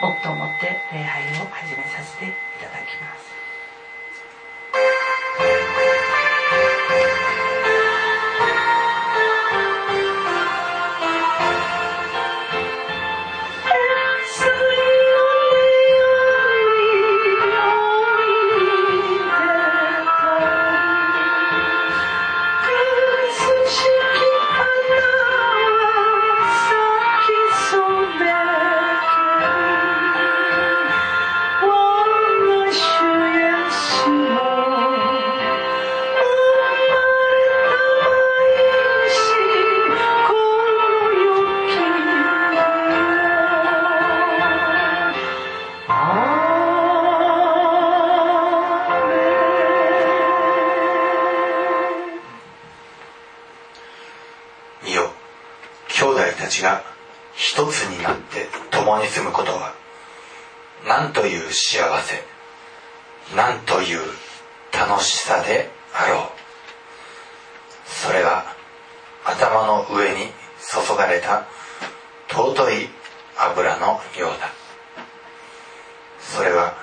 黙と思って礼拝を始めさせていただきます。 一つになって共に住むことはなんという幸せ、なんという楽しさであろう。それは頭の上に注がれた尊い油のようだ。それは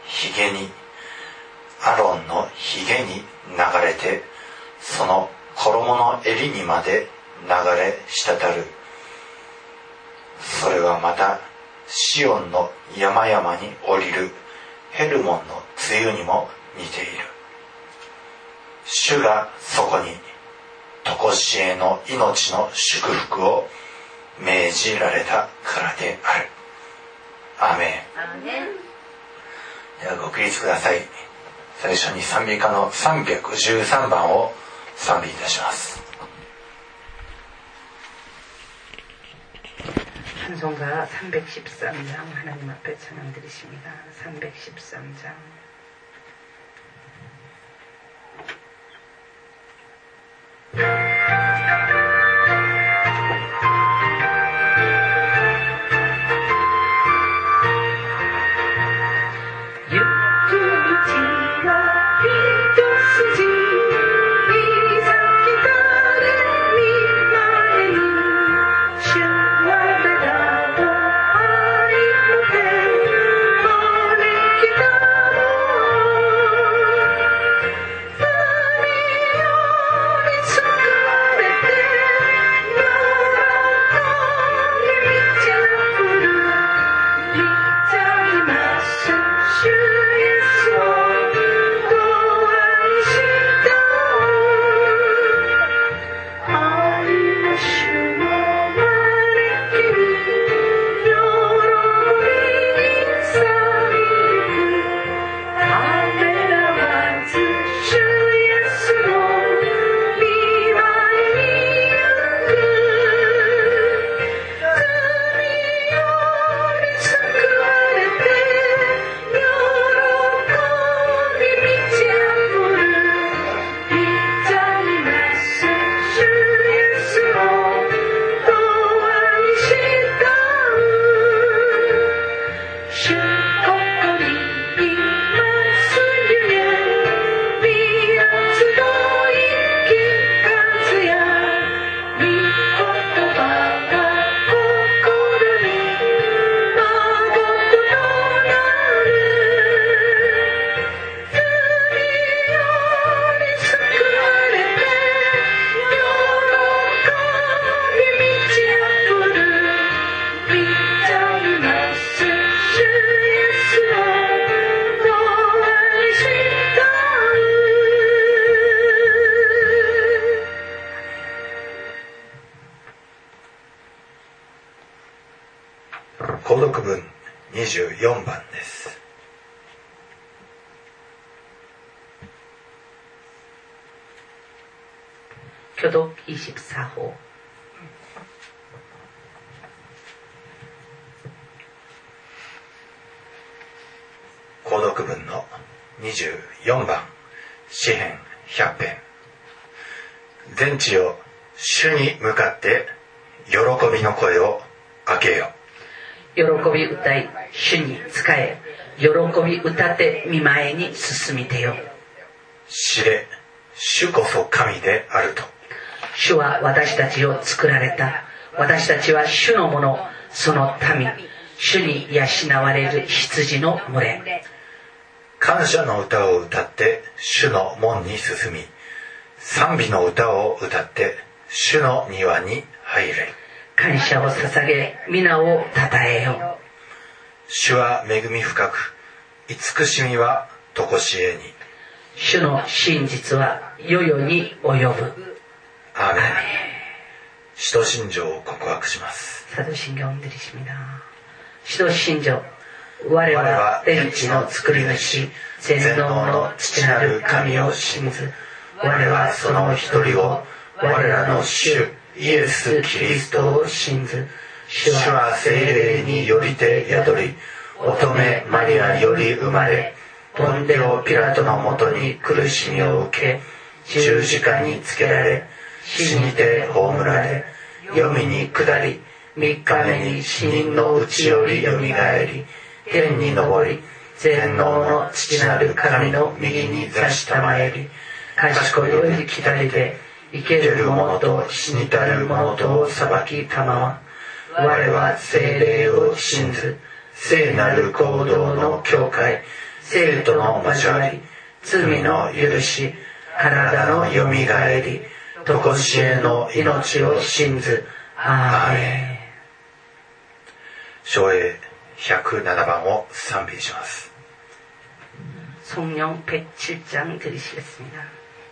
アロンのひげに流れて、その衣の襟にまで流れ滴る。それはまたシオンの山々に降りるヘルモンの梅雨にも似ている。主がそこに常しえの命の祝福を命じられたからである。アーメン。ではご起立ください。最初に賛美歌の313番を賛美いたします。 찬송가 313장 하나님 앞에 찬양 드리십니다. 313장 購読文24番です。 교독 24호 購読文の24番、詩編100編。全地よ、主に向かって喜びの声を上げよ。 喜び歌い、主に仕え、喜び歌って御前に進みてよ。 知れ、主こそ神であると。 主は私たちを作られた。私たちは主のもの、その民。 主に養われる羊の群れ。 感謝の歌を歌って主の門に進み、賛美の歌を歌って主の庭に入れ。 感謝を捧げ皆をたたえよ。 主は恵み深く、慈しみはとこしえに。 主の真実は世々に及ぶ。 アーメン。使徒信条を告白します。 사도신경드리십니다。使徒信条。我は天地の作り主、全能の父なる神を信ず。我はその一人を、我らの主イエス・キリストを信ず。主は聖霊によりて宿り、乙女マリアより生まれ、ポンテオ・ピラトのもとに苦しみを受け、十字架につけられ、死にて葬られ、黄泉に下り、3日目に死人のうちよりよみがえり、天に昇り、全能の父なる神の右に座したまえり、賢いより左で、生ける者と死にたる者とを裁きたまわ。我は聖霊を信ず、聖なる行動の教会、聖徒の交わり、罪の許し、体のよみがえり、とこしえの命を信ず。アーメン。 唱詠107番を賛美します。 성령 107장 드리시겠습니다.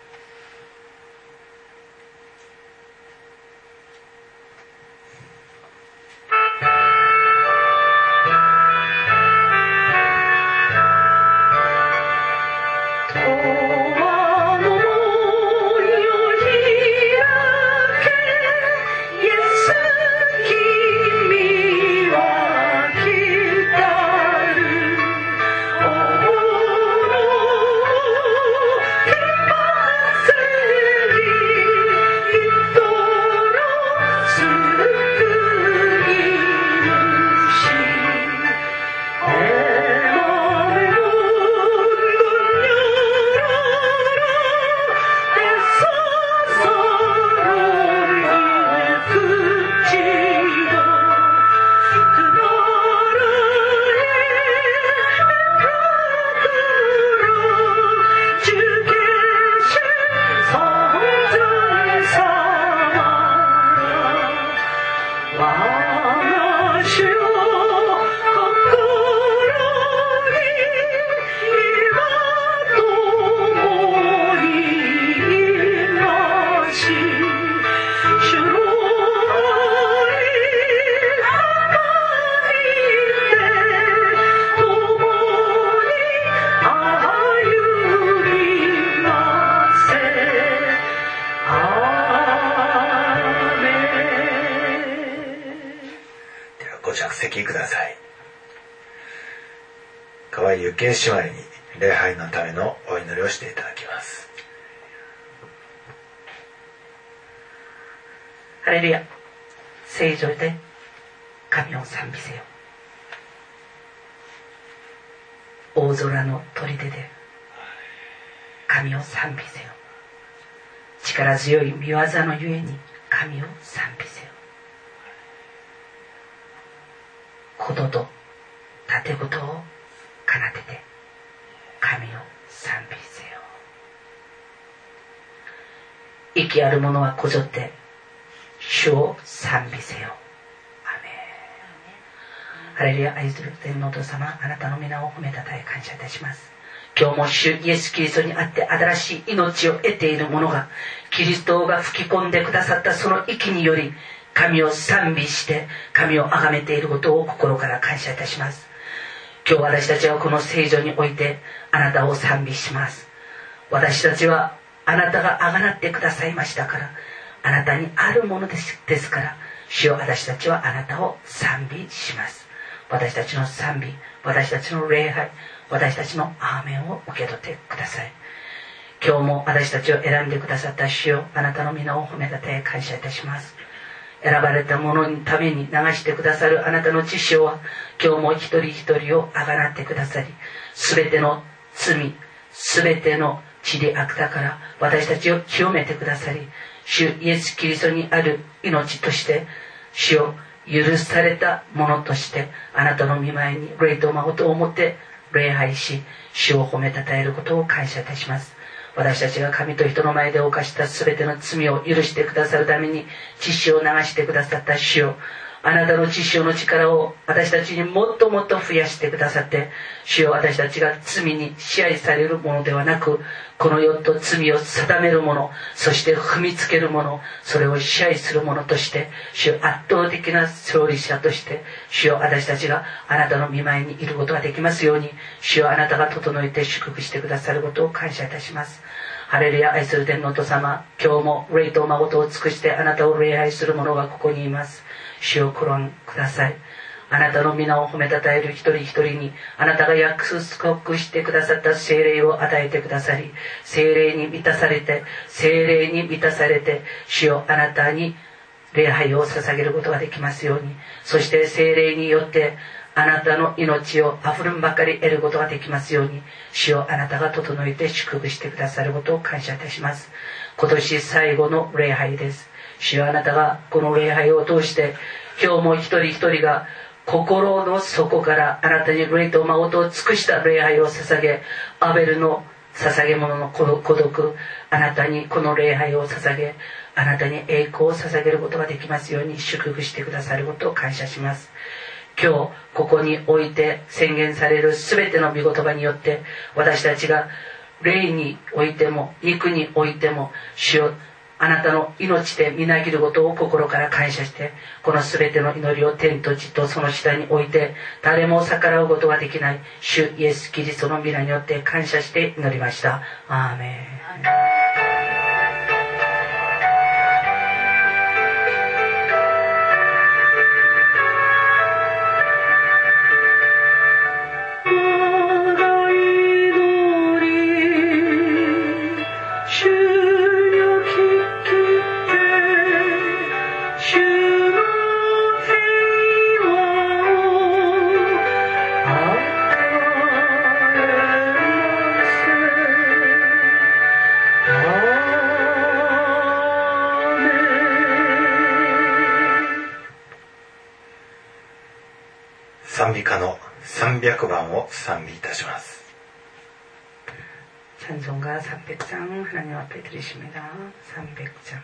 河合ゆきえ姉妹に礼拝のためのお祈りをしていただきます。 ハレルヤ。聖女で神を賛美せよ。大空の砦で神を賛美せよ。力強い御業のゆえに神を賛美せよ。ことと盾事を奏でて神を賛美せよ。息ある者はこぞって主を賛美せよ。アメン。ハレルヤ。愛する天皇と様、あなたの皆を褒めたたえ感謝いたします。今日も主イエス・キリストにあって新しい命を得ている者が、キリストが吹き込んでくださったその息により神を賛美して神を崇めていることを心から感謝いたします。今日私たちはこの聖女においてあなたを賛美します。私たちはあなたがあがなってくださいましたから、あなたにあるものですから、主よ、私たちはあなたを賛美します。私たちの賛美、私たちの礼拝、私たちのアーメンを受け取ってください。今日も私たちを選んでくださった主よ、あなたの皆を褒めたたえ感謝いたします。選ばれた者のために流してくださるあなたの知識は、今日も一人一人をあがなってくださり、すべての罪、すべての地理悪だから私たちを清めてくださり、主イエス・キリストにある命として主を許されたものとしてあなたの御前に霊と誠をもって礼拝し、主を褒めたたえることを感謝いたします。私たちが神と人の前で犯したすべての罪を許してくださるために血潮を流してくださった主よ、あなたの血潮の力を私たちにもっともっと増やしてくださって、主よ、私たちが罪に支配されるものではなく、この世と罪を定めるもの、そして踏みつけるもの、それを支配するものとして、主よ、圧倒的な勝利者として、主よ、私たちがあなたの御前にいることができますように、主よ、あなたが整えて祝福してくださることを感謝いたします。ハレルヤ。愛する天皇と様、今日も霊と誠を尽くしてあなたを礼拝する者がここにいます。主をご覧ください。あなたの皆を褒めたたえる一人一人にあなたが約束してくださった聖霊を与えてくださり、聖霊に満たされて主よ、あなたに礼拝を捧げることができますように、そして聖霊によってあなたの命をあふれんばかり得ることができますように、主よ、あなたが整えて祝福してくださることを感謝いたします。今年最後の礼拝です。主よ、あなたがこの礼拝を通して今日も一人一人が心の底からあなたに霊と誠を尽くした礼拝を捧げ、アベルの捧げ物の孤独、あなたにこの礼拝を捧げ、あなたに栄光を捧げることができますように祝福してくださることを感謝します。今日ここにおいて宣言されるすべての御言葉によって、私たちが霊においても肉においても主よ、あなたの命でみなぎることを心から感謝して、このすべての祈りを天と地とその下において誰も逆らうことができない主イエス・キリストの皆によって感謝して祈りました。アーメン。 賛美歌の300番を賛美いたします。 찬송가 300장 하나님 앞에 드리십니다. 300장.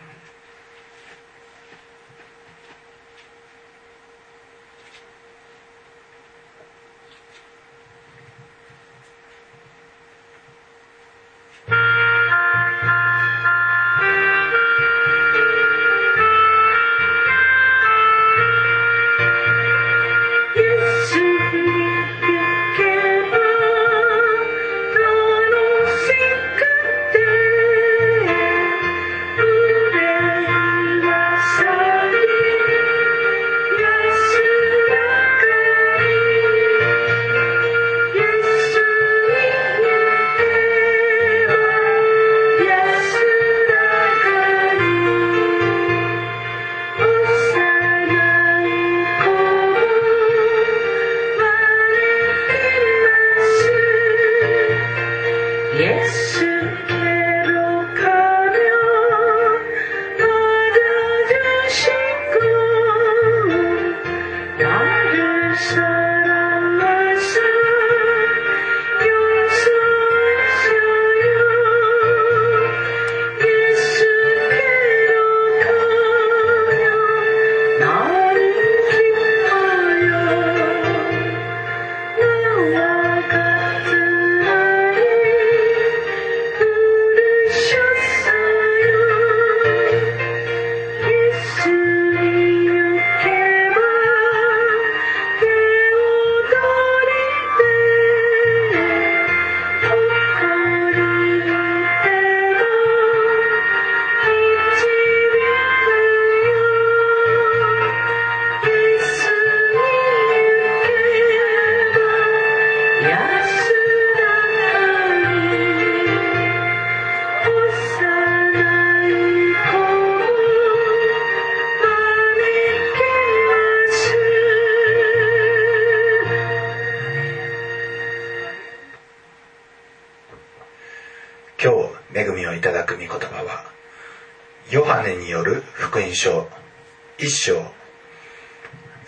いただく御言葉はヨハネによる福音書1章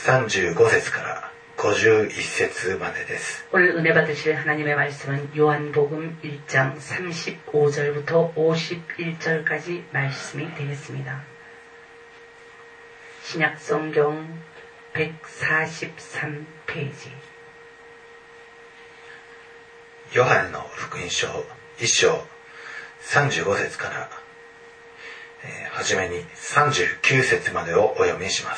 35節から51節までです。 오늘 은혜 받으실 하나님의 말씀은 요한복음 1장 35절부터 51절까지 말씀이 되겠습니다. 신약성경 143페이지. ヨハネの福音書1章35節から、はじめに39節までをお読みします。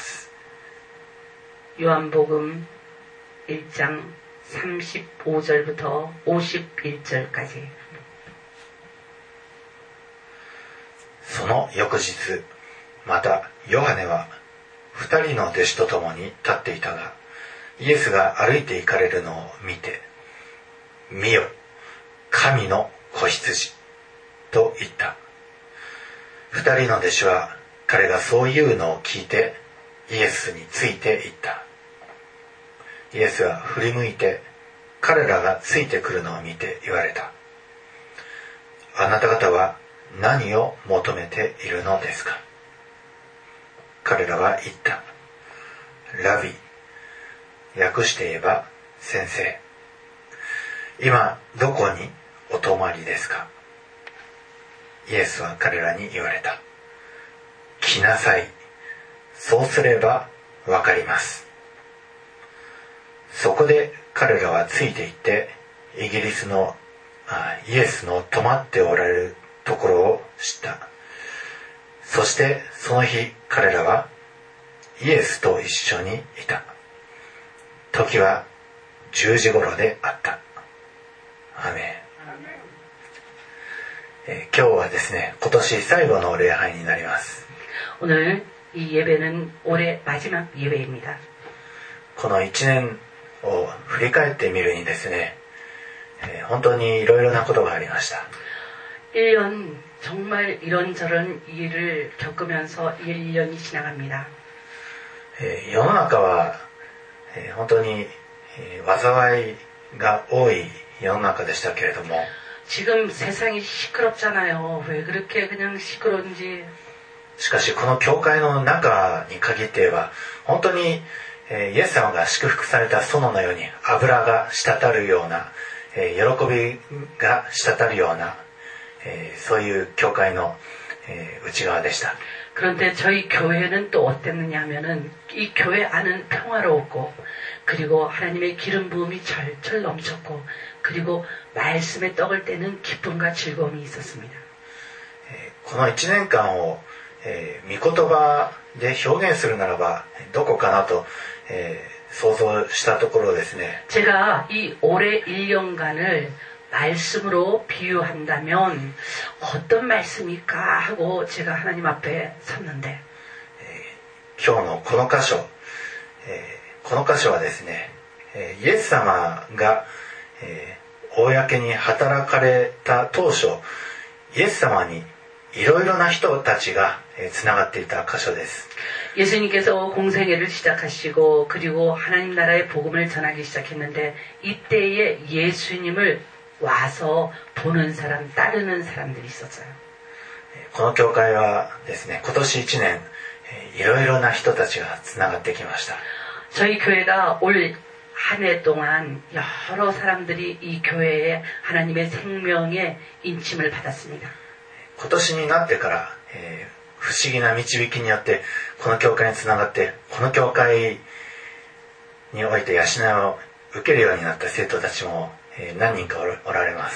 요한복음 1장 35절부터 51절까지. その翌日、またヨハネは2人の弟子と共に立っていたが、イエスが歩いて行かれるのを見て、見よ、神の子羊と言った。2人の弟子は彼がそう言うのを聞いてイエスについて行った。イエスは振り向いて彼らがついてくるのを見て言われた。あなた方は何を求めているのですか。彼らは言った。ラビ、訳して言えば先生。今どこにお泊まりですか。イエスは彼らに言われた。来なさい。そうすればわかります。そこで彼らはついて行ってイエスの泊まっておられるところを知った。そしてその日彼らはイエスと一緒にいた。時は10時頃であった。アメン。今日はですね、今年最後の礼拝になります。 오늘 이 예배는 올해 마지막 예배입니다. この1年を振り返ってみるにですね、本当にいろいろなことがありました。 1년 정말 이런저런 일을 겪으면서 1년이 지나갑니다. 世の中は本当に災いが多い世の中でしたけれども、 지금 세상이 시끄럽잖아요. 왜 그렇게 그냥 시끄러운지. しかしこの教会の中に限って言えば本当にイエス様が祝福された園のように油が滴るような、喜びが滴るような、そういう教会の、内側でした。 그런데 저희 교회는 또 어땠느냐 하면은 이 교회 안은 평화로웠고 그리고 하나님의 기름 부음이 절절 넘쳤고 그리고 말씀의 떡을 떼는 기쁨과 즐거움이 있었습니다. この1年間を、御言葉で表現するならばどこかなと、想像したところですね。 제가 이 올해 1년간을 말씀으로 비유한다면 어떤 말씀일까 하고 제가 하나님 앞에 섰는데 今日のこの箇所、この箇所はですね、イエス様が、公に働かれた当初、イエス様にいろいろな人たちがつながっていた箇所です。 예수님께서 공생애를 시작하시고 그리고 하나님 나라의 복음을 전하기 시작했는데 이때에 예수님을 와서 보는 사람, 따르는 사람들이 있었어요. この教会はですね、今年1年いろいろな人たちがつながってきました。 저희 교회가 올 한 해 동안 여러 사람들이 이 교회에 하나님의 생명의 인침을 받았습니다. 今年になってから、不思議な導きによってこの教会につながってこの教会において養いを受けるようになった生徒たちも、何人かおられます。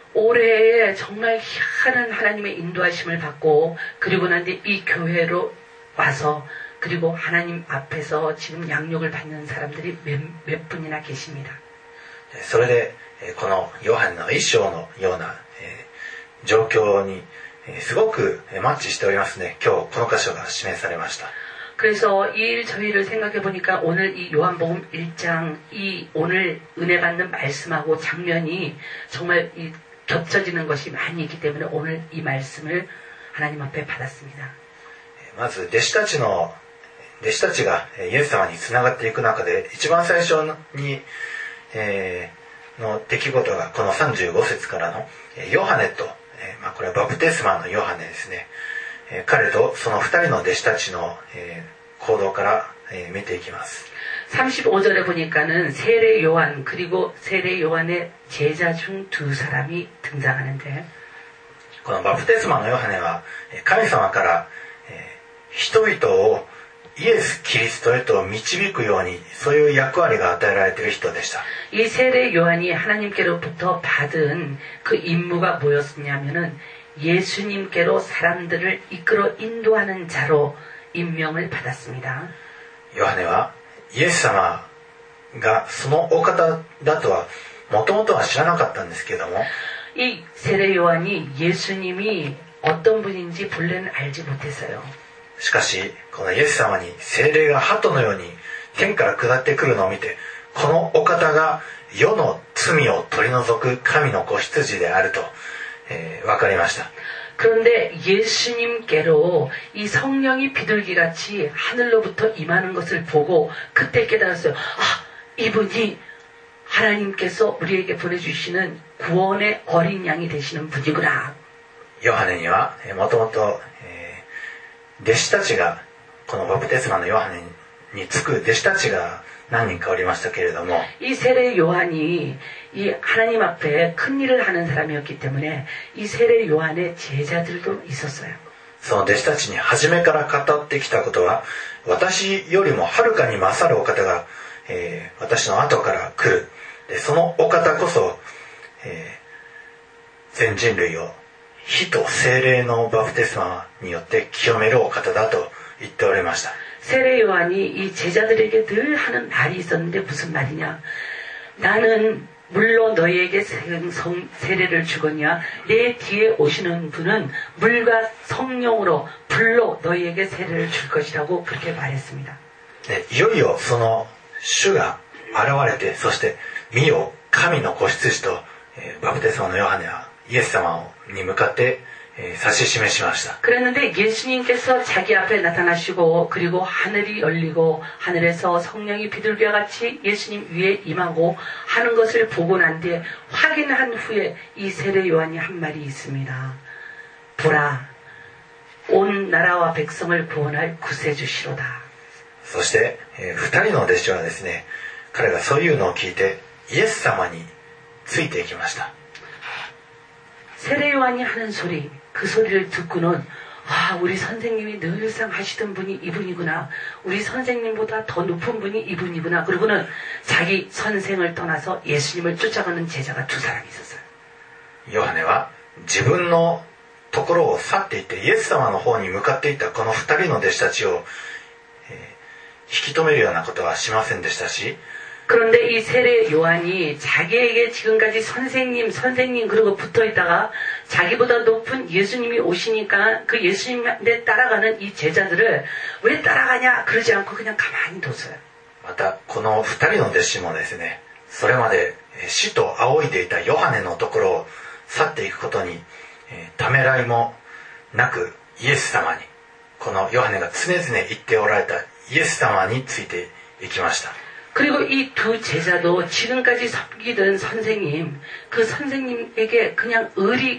올해에 정말 희한한 하나님의 인도하심을 받고 그리고 난 뒤 이 교회로 와서 그리고 하나님 앞에서 지금 양육을 받는 사람들이 몇 분이나 계십니다. それでこのヨハネの一章のような状況にすごくマッチしておりますね。今日この箇所が示されました。 그래서 이 저희를 생각해 보니까 오늘 이 요한복음 1장 이 오늘 은혜 받는 말씀하고 장면이 정말 이 겹쳐지는 것이 많이 있기 때문에 오늘 이 말씀을 하나님 앞에 받았습니다. まず弟子たちがイエス様につながっていく中で一番最初に、の出来事がこの35節からのヨハネと、これはバプテスマのヨハネですね。彼とその2人の弟子たちの、行動から見ていきます。 35절에 보니까는 세례 요한 그리고 세례 요한의 제자 중 두 사람이 등장하는데 このバプテスマのヨハネは神様から人々をイエス・キリストへと導くようにそういう役割が与えられている人でした。 이 세례 요한이 하나님께로부터 받은 그 임무가 뭐였냐면은 예수님께로 사람들을 이끌어 인도하는 자로 임명을 받았습니다. ヨハネはイエス様がそのお方だとはもともとは知らなかったんですけども 이 세례 요한이 예수님이 어떤 분인지 본래는 알지 못했어요. しかしこのイエス様に聖霊が鳩のように天から下ってくるのを見てこのお方が世の罪を取り除く神の子羊であると、分かりました。 그런데 예수님께로 이 성령이 비둘기같이 하늘로부터 임하는 것을 보고 그때 깨달았어요. 아, 이분이 하나님께서 우리에게 보내주시는 구원의 어린 양이 되시는 분이구나. ヨハネにはもともと弟子たちがこのバプテスマのヨハネにつく弟子たちが何人かおりましたけれども 이 세례 요한이 이 하나님 앞에 큰 일을 하는 사람이었기 때문에 이 세례 요한의 제자들도 있었어요. その弟子たちに初めから語ってきたことは私よりもはるかに勝るお方が、私の後から来る。でそのお方こそ、全人類を火と聖霊のバプテスマによって清めるお方だと言っておりました。 세례 요한이 이 제자들에게 늘 하는 말이 있었는데 무슨 말이냐? 나는 물로 너희에게 세례를 주거니와 내 뒤에 오시는 분은 물과 성령으로 불로 너희에게 세례를 줄 것이라고 그렇게 말했습니다. 네, いよいよその主が現れてそして見よ神の子羊と、バプテスマのヨハネはイエス様に向かって指し示しました。 그랬는데 예수님께서 자기 앞에 나타나시고 그리고 하늘이 열리고 하늘에서 성령이 비둘기와 같이 예수님 위에 임하고 하는 것을 보고 난 뒤에 확인한 후에 이 세례 요한이 한 말이 있습니다. 보라, 온 나라와 백성을 구원할 구세주시로다. そして、2人の弟子はですね、彼がそういうのを聞いてイエス様についていきました。 세례 요한이 하는 소리, 그 소리를 듣고는 아, 우리 선생님이 늘상 하시던 분이 이분이구나. 우리 선생님보다 더 높은 분이 이분이구나. 그리고는 자기 선생을 떠나서 예수님을 쫓아가는 제자가 두 사람이 있었어요. ヨハネは自分のところを去っていってイエス様の方に向かっていったこの2人の弟子たちを、引き止めるようなことはしませんでしたし 그런데 이 세례 요한이 자기에게 지금까지 선생님 그러고 붙어 있다가 자기보다 높은 예수님이 오시니까 그 예수님에 따라가는 이 제자들을 왜 따라가냐 그러지 않고 그냥 가만히 뒀어요. またこの2人の弟子もですね、それまで死と仰いでいたヨハネのところを去っていくことにためらいもなくイエス様にこのヨハネが常々言っておられたイエス様についていきました。 그리고 이 두 제자도 지금까지 섬기던 선생님, 그 선생님에게 그냥 의리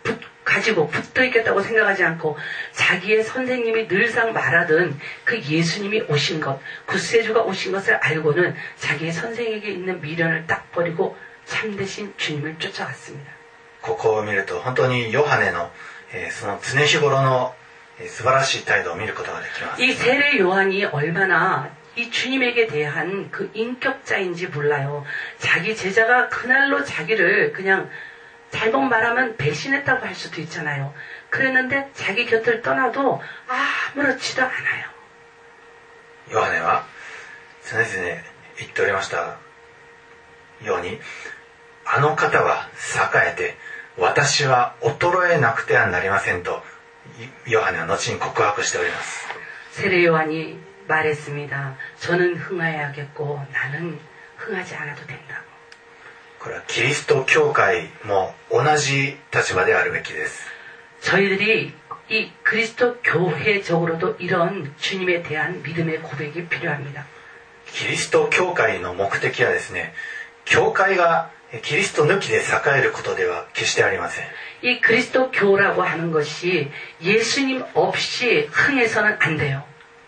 가지고 붙어 있겠다고 생각하지 않고 자기의 선생님이 늘상 말하던 그 예수님이 오신 것, 구세주가 오신 것을 알고는 자기의 선생에게 있는 미련을 딱 버리고 참되신 주님을 쫓아갔습니다. ここを見ると本当にヨハネの、その常日頃の素晴らしい態度を見ることができます。 이 세례 요한이 얼마나 이 주님에게 대한 그 인격자인지 몰라요. 자기 제자가 그날로 자기를 그냥 잘못 말하면 배신했다고 할 수도 있잖아요. 그랬는데 자기 곁을 떠나도 아무렇지도 않아요. ヨハネは常々言っておりましたようにあの方は栄えて私は衰えなくてはなりませんとヨハネは後に告白しております。 세례 요한이 말했습니다. 저는 흥하여야겠고 나는 흥하지 않아도 된다고. これはキリスト教会も同じ立場であるべきです。 저희들이 이 그리스도 교회적으로도 이런 주님에 대한 믿음의 고백이 필요합니다. キリスト教会の目的はですね、教会がキリスト抜きで栄えることでは決してありません。 이 그리스도 교라고 하는 것이 예수님 없이 흥해서는 안 돼요.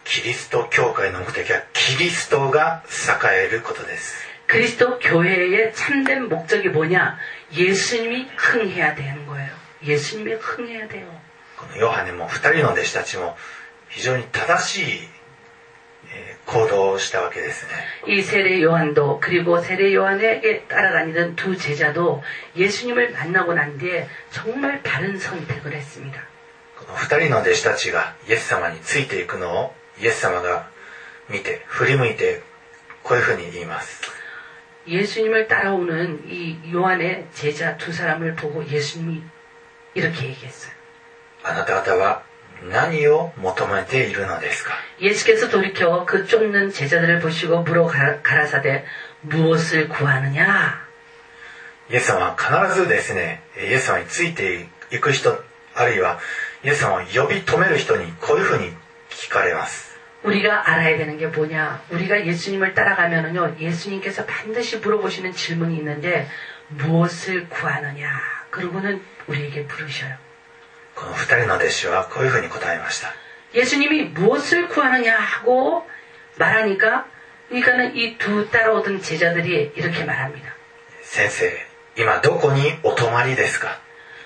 キリスト教会の目的はキリストが栄えることです。 그리스도 교회의 참된 목적이 뭐냐? 예수님이 흥해야 되는 거예요. 예수님이 흥해야 돼요. このヨハネも2人の弟子たちも非常に正しい行動をしたわけですね。 이 세례 요한도 그리고 세례 요한에게 따라다니던 두 제자도 예수님을 만나고 난 뒤에 정말 바른 선택을 했습니다. この2人の弟子たちがイエス様についていくのをイエス様が見て振り向いてこういうふうに言います。 예수님을 따라오는 이 요한의 제자 두 사람을 보고 예수님이 이렇게 얘기했어요. あなた方は何を求めているのですか? 예수께서 돌이켜 그 쫓는 제자들을 보시고 물어 가라사대 무엇을 구하느냐? イエス様は必ずですね、イエス様についていく人、あるいはイエス様を呼び止める人にこういうふうに聞かれます。 우리가 알아야 되는 게 뭐냐? 우리가 예수님을 따라가면은요, 예수님께서 반드시 물어보시는 질문이 있는데 무엇을 구하느냐? 그러고는 우리에게 물으셔요. この2人の弟子はこういうふうに答えました。 예수님이 무엇을 구하느냐 하고 말하니까 그러니까는 이 두 따라오던 제자들이 이렇게 말합니다. 先生、今どこにお泊まりですか?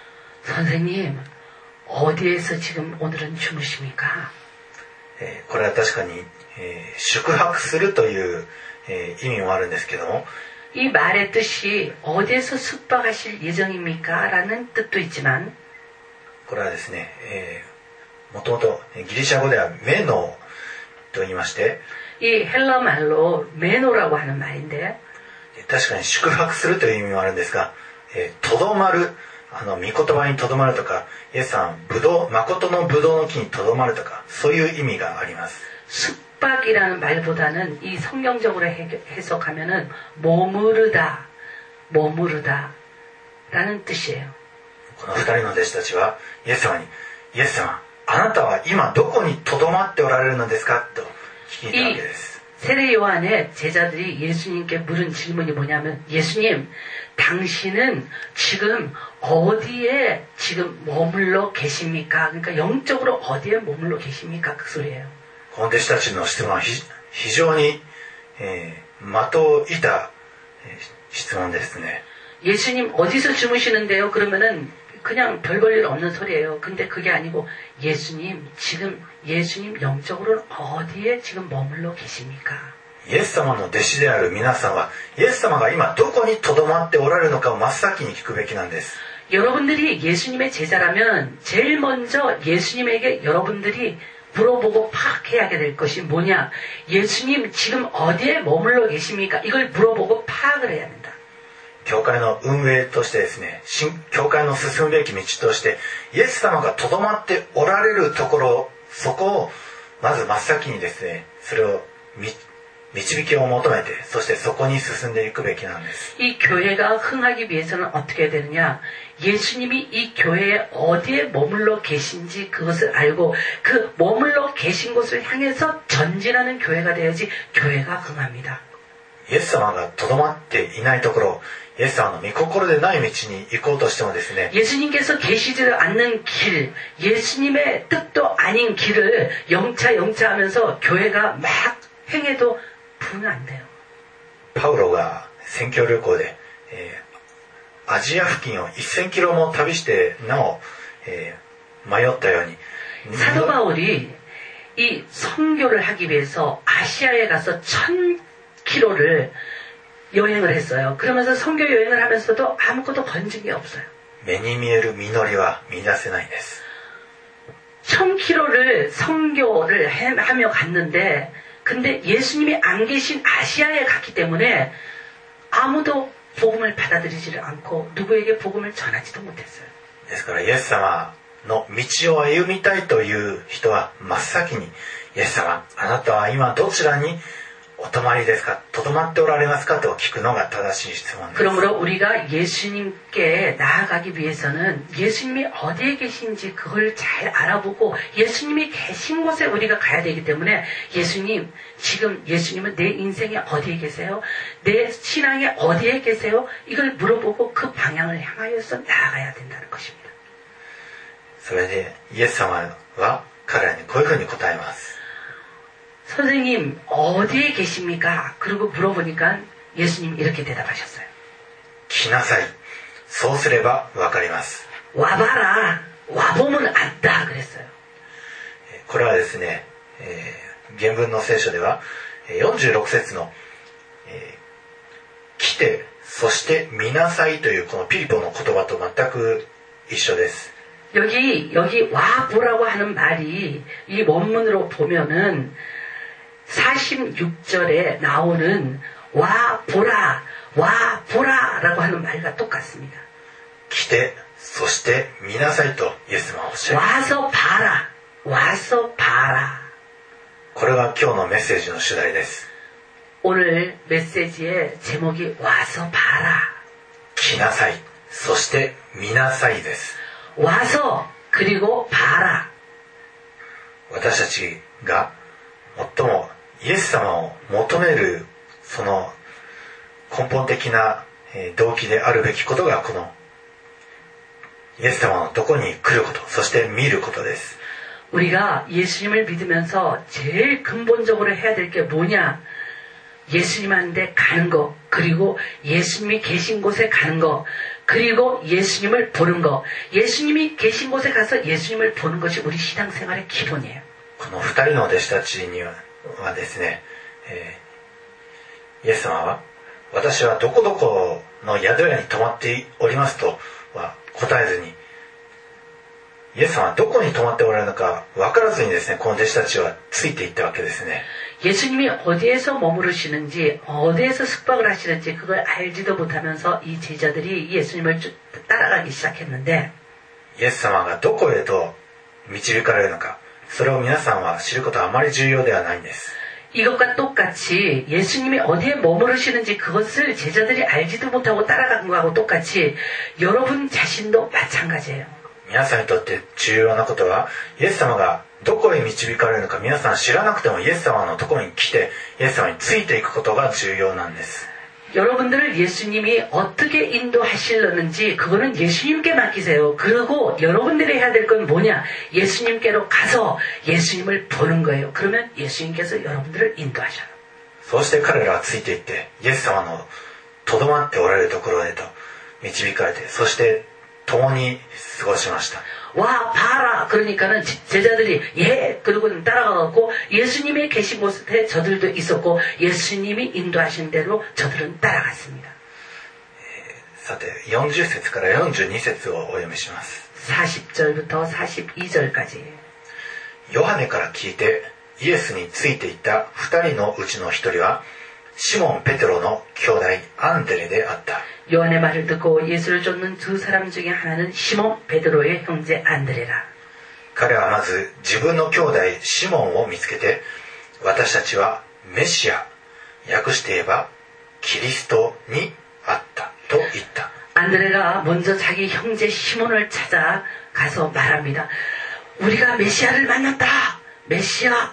선생님, 어디에서 지금 오늘은 주무십니까? これは確かに、宿泊するという、意味もあるんですけども 이 말의 뜻이 어디에서 숙박하실 예정입니까? 라는 뜻도 있지만 これはですね、もともとギリシャ語ではメノと言いまして 이 헬라 말로 메노라고 하는 말인데 確かに宿泊するという意味もあるんですが、とどまる、御言葉にとどまるとか、イエスさん、誠のブドウの木にとどまるとか、そういう意味があります。 숙박이라는 말보다는 이 성경적으로 해석하면은 머무르다 라는 뜻이에요. この2人の弟子たちはイエス様に、イエス様、あなたは今どこにとどまっておられるのですかと聞いたわけです。 세례 요한의 제자들이 예수님께 물은 질문이 뭐냐면 예수님, 당신은 지금 어디에 지금 머물러 계십니까? 그러니까 영적으로 어디에 머물러 계십니까? 그 소리예요. この弟子たちの質問は非常に、的を射た、質問ですね。 예수님 어디서 주무시는데요? 그러면은 그냥 별 볼 일 없는 소리예요. 근데 그게 아니고 예수님 지금 예수님 영적으로는 어디에 지금 머물러 계십니까? イエス様の弟子である皆さんはイエス様が今どこにとどまっておられるのかを真っ先に聞くべきなんです。 여러분들이 예수님의 제자라면 제일 먼저 예수님에게 여러분들이 물어보고 파악해야 될 것이 뭐냐? 예수님 지금 어디에 머물러 계십니까? 이걸 물어보고 파악을 해야 된다. 教会の運営としてですね、教会の進むべき道としてイエス様がとどまっておられるところ、そこをまず真っ先にですね、それを導きを求めて、そしてそこに進んでいくべきなんです。 이 교회가 흥하기 위해서는 어떻게 해야 되느냐? 예수님이 이 교회에 어디에 머물러 계신지 그것을 알고 그 머물러 계신 곳을 향해서 전진하는 교회가 돼야지 교회가 흥합니다. イエス様がとどまっていないところ、イエス様の御心でない道に行こうとしてもですね、 예수님께서 계시지 않는 길, 예수님의 뜻도 아닌 길을 영차 하면서 교회가 막 행해도 부는 안 돼요. パウロが宣教旅行で、アジア付近を1000キロも旅してなお、迷ったように 사도 바울이 이 선교를 하기 위해서 아시아에 가서 1000km를 여행을 했어요. 그러면서 선교 여행을 하면서도 아무것도 건진 게 없어요. 目に見える実りは見出せないんです。 1000km를 선교를 하며 갔는데 근데 예수님이 안 계신 아시아에 갔기 때문에 아무도 복음을 받아들이지를 않고 누구에게 복음을 전하지도 못했어요. ですからイエス様の道を歩みたいという人は真っ先にイエス様、あなたは今どちらにお泊まりですか、とどまっておられますかと聞くのが正しい質問です。 그러므로 우리가 예수님께 나아가기 위해서는 예수님이 어디에 계신지 그걸 잘 알아보고 예수님이 계신 곳에 우리가 가야 되기 때문에 예수님, 지금 예수님은 내 인생에 어디에 계세요? 내 신앙에 어디에 계세요? 이걸 물어보고 그 방향을 향하여서 나아가야 된다는 것입니다. それでイエス様は彼らにこういうふうに答えます。 선생님 어디에 계십니까? 그리고 물어보니까 예수님이 이렇게 대답하셨어요. 来なさい。そうすればわかります。 와봐라. 와보면 안다 그랬어요. これはですね、原文の聖書では46節の、来てそして見なさいというこのピリポの言葉と全く一緒です。 여기 와보라고 하는 말이 이 원문으로 보면은 46절에 나오는 와보라라고 하는 말과 똑같습니다. 来てそして見なさいとイエス様はおっしゃいます。 와서 봐라. これが今日のメッセージの主題です。 오늘 메시지의 제목이 와서 봐라. 来なさいそして見なさいです。 와서 그리고 봐라. 私たちが最もイエス様を求めるその根本的な動機であるべきことがこのイエス様のところに来ること、そして見ることです。 우리가 예수님을 믿으면서 제일 근본적으로 해야 될 게 뭐냐? 예수님한테 가는 거, 그리고 예수님이 계신 곳에 가는 거, 그리고 예수님을 보는 거. 예수님이 계신 곳에 가서 예수님을 보는 것이 우리 신앙생활의 기본이에요. この二人の弟子たちにはですね、イエス様は私はどこどこの宿屋に泊まっておりますとは答えずに、イエス様はどこに泊まっておられるのか分からずにですね、この弟子たちはついていったわけですね。 예수님이 어디에서 머무르시는지, 어디에서 숙박을 하시는지 그걸 알지도 못하면서 이 제자들이 예수님을 따라가기 시작했는데, イエス様がどこへと導かれるのか、それを皆さんは知ることはあまり重要ではないんです。 이것과 똑같이 예수님이 어디에 머무르시는지 그것을 제자들이 알지도 못하고 따라간 거하고 똑같이 여러분 자신도 마찬가지예요. 皆さんにとって重要なことは、イエス様がどこへ導かれるのか皆さん知らなくてもイエス様のところに来てイエス様についていくことが重要なんです。 여러분들을 예수님이 어떻게 인도하시려는지 그거는 예수님께 맡기세요. 그리고 여러분들이 해야 될 건 뭐냐? 예수님께로 가서 예수님을 보는 거예요. 그러면 예수님께서 여러분들을 인도하셔요. そうして彼らはついていってイエス様のとどまっておられるところへと導かれて、そして共に過ごしました。 와 봐라. 그러니까는 제자들이 예 그리고 따라가고 예수님이 계신 곳에 저들도 있었고 예수님이 인도하신 대로 저들은 따라갔습니다. さて40節から42節をお読みします。 40절부터 42절까지. ヨハネから聞いてイエスについていった2人のうちの1人はシモン・ペテロの兄弟アンデレであった。 요한의 말을 듣고 예수를 쫓는 두 사람 중에 하나는 시몬 베드로의 형제 안드레라. 彼はまず自分の兄弟シモンを見つけて、私たちはメシア、訳して言えばキリストに会ったと言った。 안드레가 먼저 자기 형제 시몬을 찾아 가서 말합니다. 우리가 메시아를 만났다. 메시아.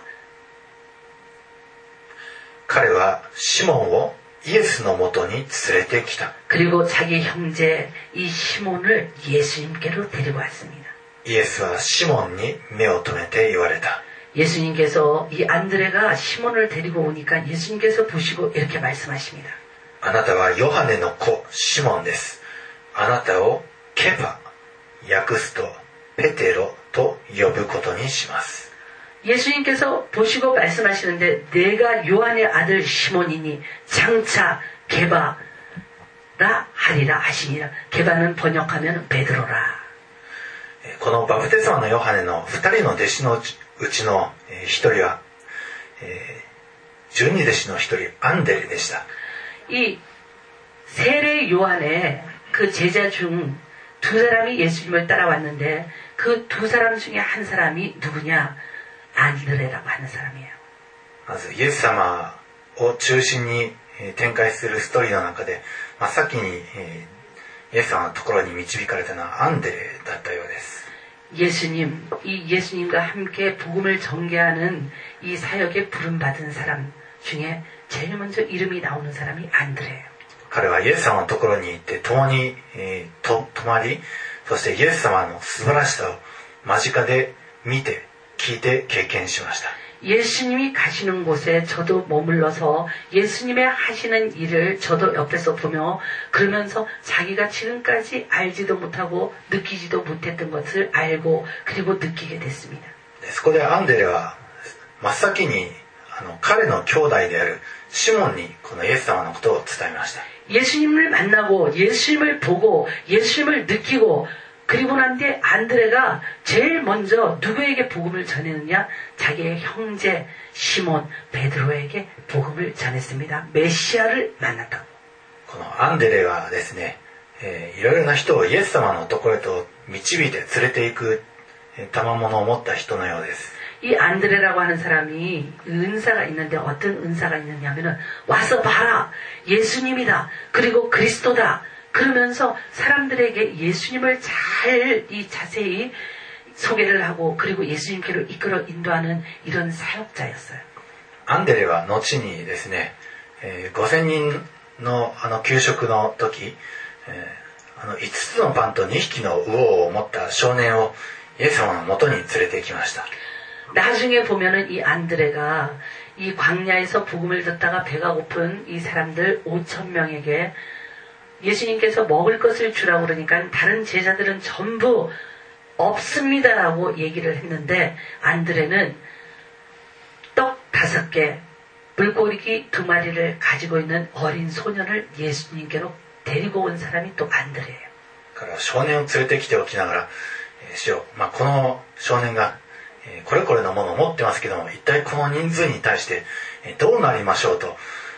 彼はシモンをイエスのもとに連れてきた。 그리고 자기 형제 이 시몬을 예수님께로 데리고 왔습니다. イエスはシモンに目を留めて言われた。 예수님께서 이 안드레가 시몬을 데리고 오니까 예수님께서 보시고 이렇게 말씀하십니다. あなたはヨハネの子シモンです。あなたをケパ、訳すとペテロと呼ぶことにします。 예수님께서 보시고 말씀하시는데 내가 요한의 아들 시몬이니 장차 게바라 하리라 하시니라. 게바는 번역하면 베드로라. このバプテスマのヨハネの2人の弟子のうちの1人は12弟子の1人アンデレでした。 이 세례 요한의 그 제자 중 두 사람이 예수님을 따라왔는데 그 두 사람 중에 한 사람이 누구냐? 안드레라고 하는 사람이에요. まずイエス様を中心に展開するストーリーの中で真っ先にイエス様のところに導かれたのはアンデレだったようです。 예수님과 함께 복음을 전개하는 이 사역에 부름받은 사람 중에 제일 먼저 이름이 나오는 사람이 안드레예요. 彼はイエス様のところに行って共に泊まり、そしてイエス様の素晴らしさを間近で見て聞いて経験しました。 예수님이 가시는 곳에 저도 머물러서 예수님의 하시는 일을 저도 옆에서 보며 그러면서 자기가 지금까지 알지도 못하고 느끼지도 못했던 것을 알고 그리고 느끼게 됐습니다. そこでアンデレは真っ先に彼の兄弟であるシモンにこのイエス様のことを伝えました。 예수님을 만나고 예수님을 보고 예수님을 느끼고 그리고 난 뒤에 안드레가 제일 먼저 누구에게 복음을 전했느냐? 자기의 형제 시몬 베드로에게 복음을 전했습니다. 메시아를 만났다고. このアンデレはですね、いろいろな人をイエス様のところへと導いて連れて行く賜物を持った人のようです。 이 안드레라고 하는 사람이 은사가 있는데 어떤 은사가 있느냐면은 와서 봐라 예수님이다 그리고 그리스도다 그러면서 사람들에게 예수님을 잘 자세히 소개를 하고 그리고 예수님께로 이끌어 인도하는 이런 사역자였어요. アンデレは後にですね、5000人の給食の時、5つのパンと2匹の魚を持った少年をイエス様のもとに連れて行きました。 나중에 보면은 이 안드레가 이 광야에서 복음을 듣다가 배가 고픈 이 사람들 5,000명에게 예수님께서 먹을 것을 주라고 그러니까 다른 제자들은 전부 없습니다라고 얘기를 했는데 안드레는 떡 5개, 물고기 2마리를 가지고 있는 어린 소년을 예수님께로 데리고 온 사람이 또 안드레예요. だから少年を連れてきておきながら、主よ、この少年がこれこれのものを持ってますけども、一体この人数に対してどうなりましょうと、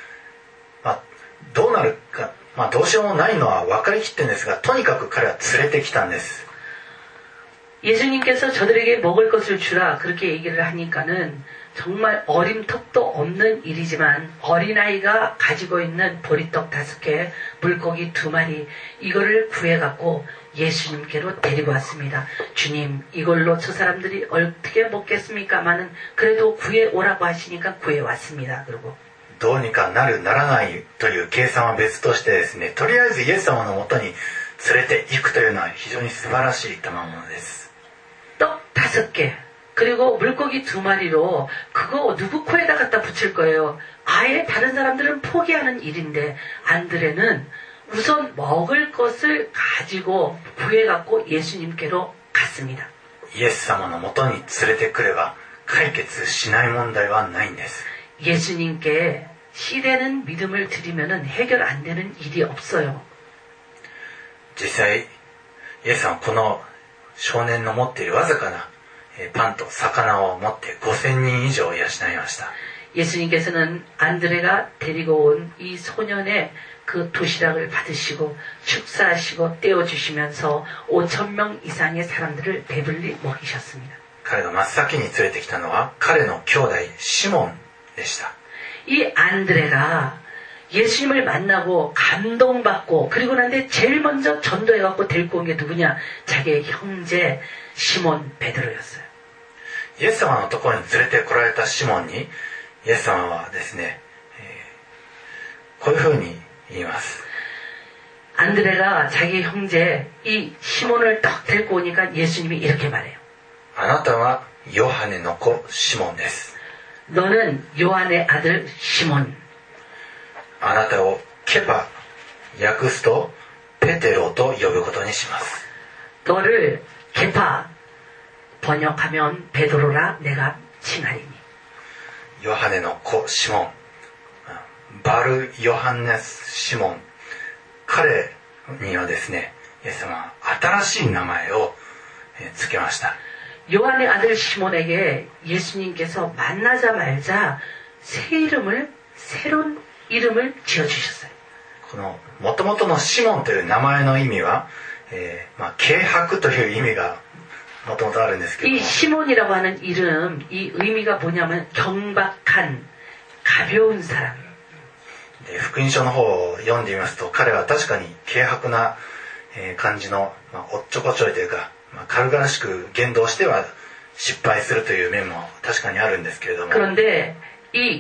どうなるか、どうしようもないのは分かりきってるんですが、とにかく彼は連れてきたんです。 예수님께서 저들에게 먹을 것을 주라 그렇게 얘기를 하니까는 정말 어림턱도 없는 일이지만 어린아이가 가지고 있는 보리떡 5개, 물고기 2마리 이거를 구해갖고 예수님께로 데리고 왔습니다. 주님 이걸로 저 사람들이 어떻게 먹겠습니까마는 그래도 구해오라고 하시니까 구해왔습니다. 그리고 どうにかなるならないという計算は別としてですね、とりあえずイエス様のもとに連れて行くというのは非常に素晴らしい賜物です。 떡 5개 그리고 물고기 2마리로 그거 누구 코에다 갖다 붙일 거예요. 아예 다른 사람들은 포기하는 일인데 안드레는 우선 먹을 것을 가지고 구해갖고 예수님께로 갔습니다. イエス様のもとに連れてくれば解決しない問題はないんです。 예수님께 시대는 믿음을 드리면은 해결 안 되는 일이 없어요. 実際イエス様はこの少年の持っているわずかなパンと魚を持って5000人以上養いました。 예수님께서는 안드레가 데리고 온 이 소년의 그 도시락을 받으시고 축사하시고 떼어주시면서 5,000명 이상의 사람들을 배불리 먹이셨습니다. 彼が真っ先に連れてきたのは彼の兄弟シモンでした。 이 안드레가 예수님을 만나고 감동받고 그리고 난데 제일 먼저 전도해갖고 데리고 온 게 누구냐? 자기의 형제 시몬 베드로였어요. イエス様のところに連れてこられたシモンにイエス様はですね、こういうふうに言います。 안드레가 자기 형제 이 시몬을 딱 데리고 오니까 예수님이 이렇게 말해요. あなたはヨハネの子シモンです。 너는 요한의 아들 시몬. あなたをケパ訳すとペテロと呼ぶことにします。 너를 케파 번역하면 베드로라 내가 칭하리니. ヨハネの子シモン、バルヨハネスシモン、彼にはですね、イエス様は新しい名前を付けました。 요한의 아들 시몬에게 예수님께서 만나자마자 새로운 이름을 지어주셨어요. この元々のシモンという名前の意味は、軽薄という意味がもともとあるんですけど、 이 시몬이라고 하는 이름, 이 의미가 뭐냐면 경박한, 가벼운 사람. で福音書の方を読んでみますと、彼は確かに軽薄な感じの、おっちょこちょいというか、軽々しく言動しては失敗するという面も確かにあるんですけれども、 그런데 이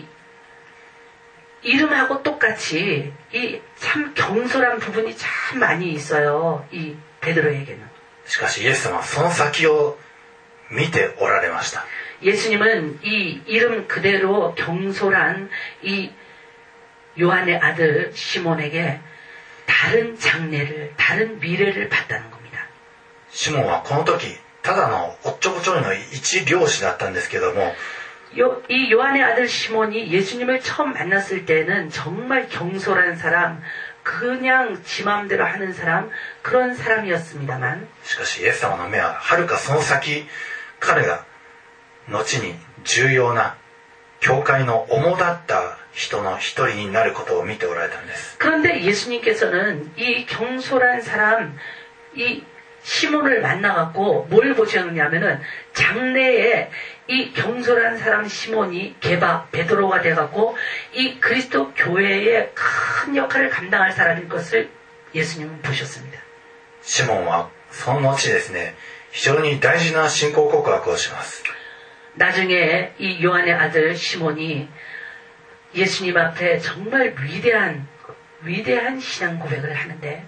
이름하고 똑같이 이 참 경솔한 부분이 참 많이 있어요. 이 베드로에게는. しかしイエス様はその先を見ておられました。 예수님은 이 이름 그대로 경솔한 이 요한의 아들 시몬에게 다른 장래를, 다른 미래를 봤다는 겁니다. シモンはこの時ただのおっちょこちょいの一漁師だったんですけども、 이 요한의 아들 시몬이 예수님을 처음 만났을 때는 정말 경솔한 사람, 그냥 지 마음대로 하는 사람, 그런 사람이었습니다만, しかしイエス様の目ははるかその先、彼が後に重要な教会の主だった人の一人になることを見ておられたんです。 그런데 예수님께서는 이 경솔한 사람, 이 시몬을 만나갖고 뭘 보셨느냐면은 장래에 이 경솔한 사람 시몬이 게바 베드로가 돼갖고 이 그리스도 교회의 큰 역할을 감당할 사람인 것을 예수님은 보셨습니다. シモンはその後ですね、非常に大事な信仰告白をします。 나중에 이 요한의 아들 시몬이 예수님 앞에 정말 위대한 신앙 고백을 하는데,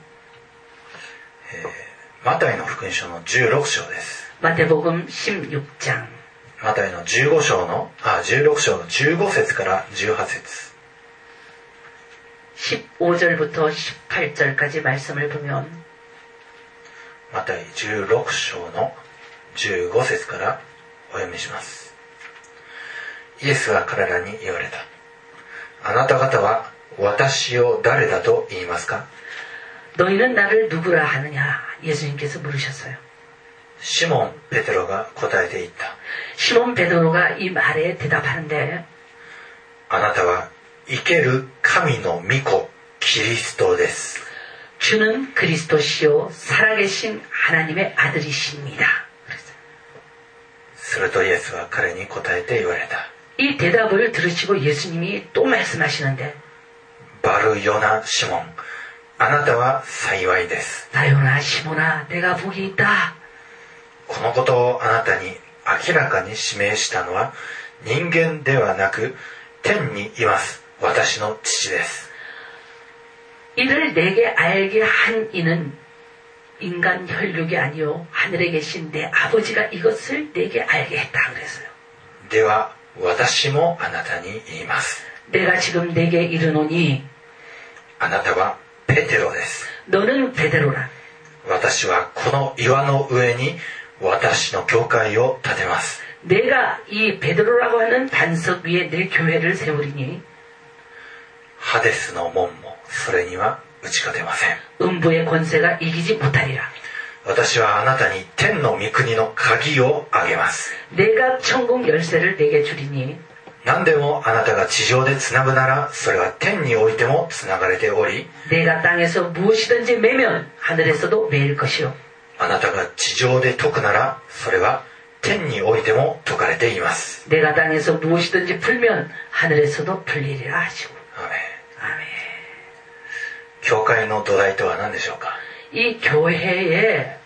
マタイの福音書の16章です。 마태복음 16장 マタイの16章の15節から18節 15절부터 18절까지 말씀을 보면 マタイ16章の15節からお読みします。イエスは彼らに言われた。あなた方は私を誰だと言いますか? 너희는 나를 누구라 하느냐? 예수님께서 물으셨어요. シモン・ペテロが答えて言った。 시몬 베드로가 이 말에 대답하는데, あなたは生ける神の御子キリストです。 주는 그리스도시요 살아계신 하나님의 아들이십니다. 그랬어요. するとイエスは彼に答えて言われた。 이 대답을 들으시고 예수님이 또 말씀하시는데, バルヨナ・シモン、あなたは幸いです。 나요나 시몬아 내가 복이 있다. このことをあなたに明らかに示したのは人間ではなく天にいます私の父です。 이를 내게 알게 한 이는 인간 혈육이 아니요 하늘에 계신 내 아버지가 이것을 내게 알게 했다 그랬어요. では私もあなたに言います。 내가 지금 내게 이르노니 あなたはペテロです。 너는 베드로라. 私はこの岩の上に私の教会を建てます。 내가 이 베드로라고 하는 반석 위에 내 교회를 세우리니 ハデスの門もそれには打ち勝てません。 음부의 권세가 이기지 못하리라. 私はあなたに天の御国の鍵をあげます。 내가 천국 열쇠를 내게 주리니 何でもあなたが地上でつなぐならそれは天においてもつながれており 내가 땅에서 무엇이든지 매면 하늘에서도 매일 것이요 あなたが地上で解くならそれは天においても解かれています。 내가 땅에서 무엇이든지 풀면 하늘에서도 풀리리라 하시고. アメン。 아멘. 教会の土台とは何でしょうか。 이 교회의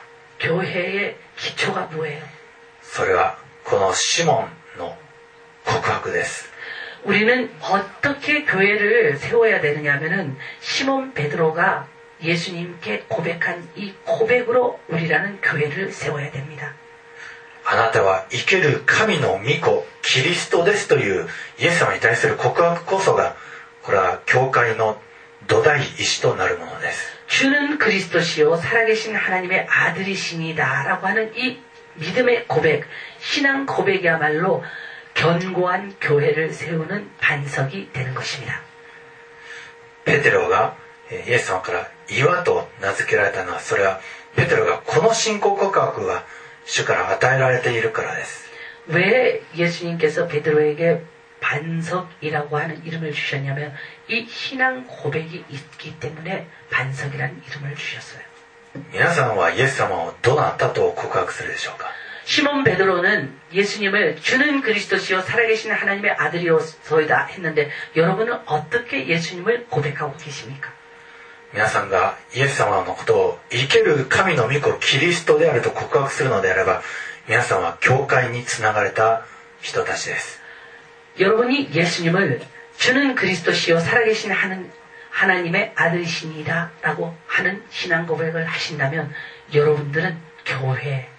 기초가 뭐예요? それはこのシモンの告白です。 우리는 어떻게 교회를 세워야 되느냐 하면은 시몬 베드로가 예수님께 고백한 이 고백으로 우리라는 교회를 세워야 됩니다. あなたは生ける神の御子キリストですというイエス様に対する告白こそがこれは教会の土台石となるものです。 주는 그리스도시요 살아계신 하나님의 아들이시니다 라고 하는 이 믿음의 고백, 신앙 고백이야말로 견고한 교회를 세우는 반석이 되는 것입니다. ペテロがイエス様から岩と名付けられたのはそれはペテロがこの信仰告白が主から与えられているからです。 왜 예수님께서 베드로에게 반석이라고 하는 이름을 주셨냐면 이 신앙 고백이 있기 때문에 반석이라는 이름을 주셨어요. 皆さんはイエス様をどなたと告白するでしょうか。 시몬 베드로는 예수님을 주는 그리스도시요 살아계신 하나님의 아들이오소이다 했는데 여러분은 어떻게 예수님을 고백하고 계십니까? 皆さんがイエス様のことを生ける神の御子キリストであると告白するのであれば皆さんは教会につながれた人たちです。 여러분이 예수님을 주는 그리스도시요 살아계신 하나님의 아들이시니라 라고 하는 신앙 고백을 하신다면 여러분들은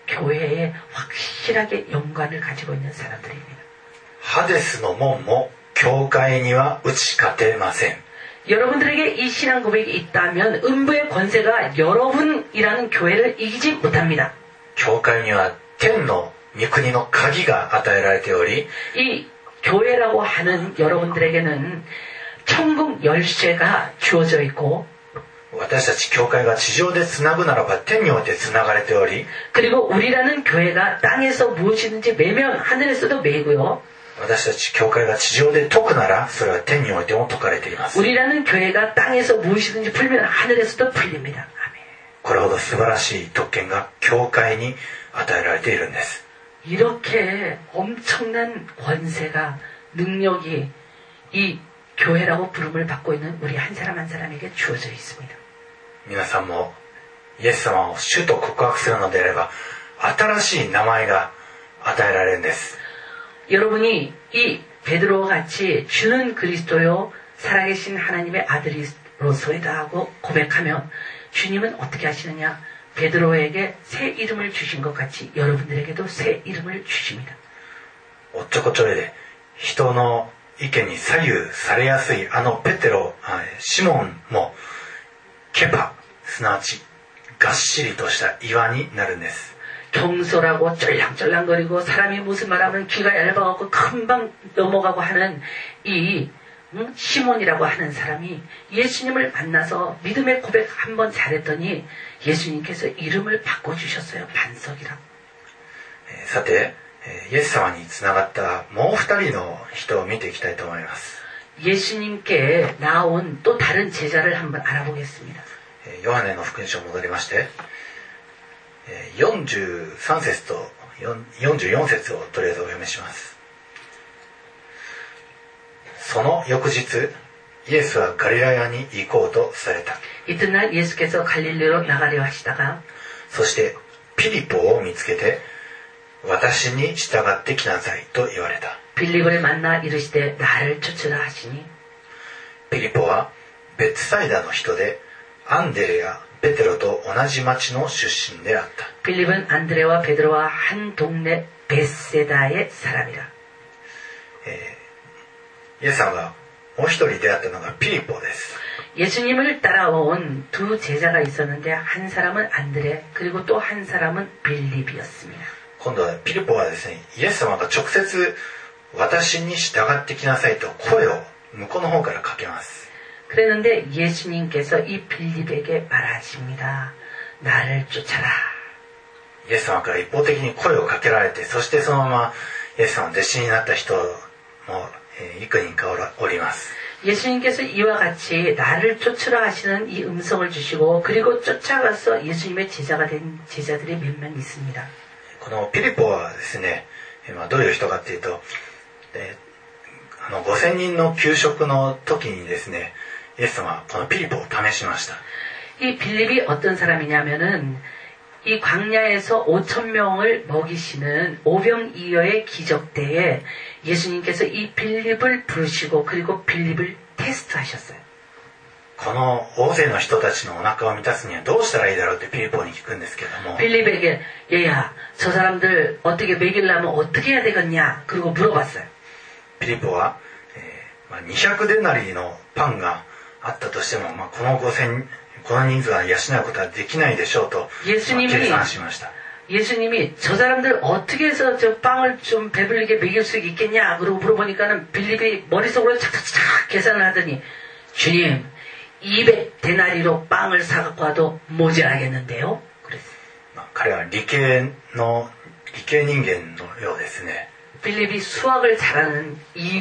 교회에 확실하게 연관을 가지고 있는 사람들입니다. ハデスの門も教会には打ち勝てません。 여러분들에게 이 신앙 고백이 있다면 음부의 권세가 여러분이라는 교회를 이기지 못합니다. 教会には天の御国の鍵が与えられており、 이 교회라고 하는 여러분들에게는 천국 열쇠가 주어져 있고, 私たち教会が地上でつなぐならば天においてつながれており、 그리고 우리라는 교회가 땅에서 무엇이든지 매면 하늘에서도 매고요. 私たち教会が地上で解くならそれは天においても解かれています。 우리라는 교회가 땅에서 무엇이든지 풀면 하늘에서도 풀립니다. 아멘. これほど素晴らしい特権が教会に与えられているんです。 이렇게 엄청난 권세가 능력이 이 교회라고 부름을 받고 있는 우리 한 사람 한 사람에게 주어져 있습니다. 皆さんもイエス様を主と告白するのであれば新しい名前が与えられるんです。 여러분이 이 베드로와 같이 주는 그리스도요 살아계신 하나님의 아들로서이다 하고 고백하면 주님은 어떻게 하시느냐? 베드로에게 새 이름을 주신 것 같이 여러분들에게도 새 이름을 주십니다. おっちょこちょいで人の意見に左右されやすいあのペテロ、シモンもケパ、すなわちがっしりとした岩になるんです。 경솔하고 쫄랑쫄랑거리고 사람이 무슨 말하면 귀가 얇아갖고 금방 넘어가고 하는 이 시몬이라고 하는 사람이 예수님을 만나서 믿음의 고백 한번 잘했더니 예수님께서 이름을 바꿔주셨어요. 반석이라고. さて、イエス様につながったもう二人の人を見ていきたいと思います。 예수님께 나온 또 다른 제자를 한번 알아보겠습니다. ヨハネの福音書に戻りまして、43節と44節をとりあえずお読みします。その翌日、イエスはガリラヤに行こうとされた。 이튿날 예수께서 갈릴리로 나가려 하시다가 そしてピリポを見つけて、私に従ってきなさいと言われた。 빌립을 만나 이르시되 나를 쫓으라 하시니 ピリポはベツサイダの人で、アンデレやペテロと同じ町の出身であった。 빌립은 안드레와 베드로와 한 동네 베세다의 사람이라. イエス様がもう一人出会ったのがピリポです。 예수님을 따라온 두 제자가 있었는데 한 사람은 안드레 그리고 또 한 사람은 빌립이었습니다. 今度はピリポはですね、イエス様が直接私に従ってきなさいと声を向こうの方からかけます。 그랬는데 예수님께서 이 빌립에게 말하십니다. 나를 쫓아라. イエス様から一方的に声をかけられて、そしてそのままイエス様の弟子になった人も幾人かおります。 예수님께서 이와 같이 나를 쫓으라 하시는 이 음성을 주시고 그리고 쫓아가서 예수님의 제자가 된 제자들이 몇몇 있습니다. このピリポはですね、どういう人かっていうと、5000人の給食の時にですね、イエス様はこのピリポを試しました。 이 빌립이 어떤 사람이냐면은 이 광야에서 5,000명을 먹이시는 오병이어의 기적 때에 예수님께서 이 빌립을 부르시고 그리고 빌립을 테스트하셨어요. この大勢の人たちのお腹を満たすにはどうしたらいいだろうってピリポに聞くんですけども、 빌립에게 얘야 저 사람들 어떻게 먹이려면 어떻게 해야 되겠냐 그리고 물어봤어요. ピリポは、200デナリのパンがあったとしても、この人数は養うことはできないでしょうと計算しました。 예수님이 저 사람들 어떻게 해서 저 빵을 좀 배불리게 먹일 수 있겠냐 그러고 물어보니까는 빌립이 머릿속으로 착착착 계산을 하더니 주님 200데나리로 빵을 사갖고 와도 모자라겠는데요? 그랬어요. 彼は理系人間のようですね。 빌립이 수학을 잘하는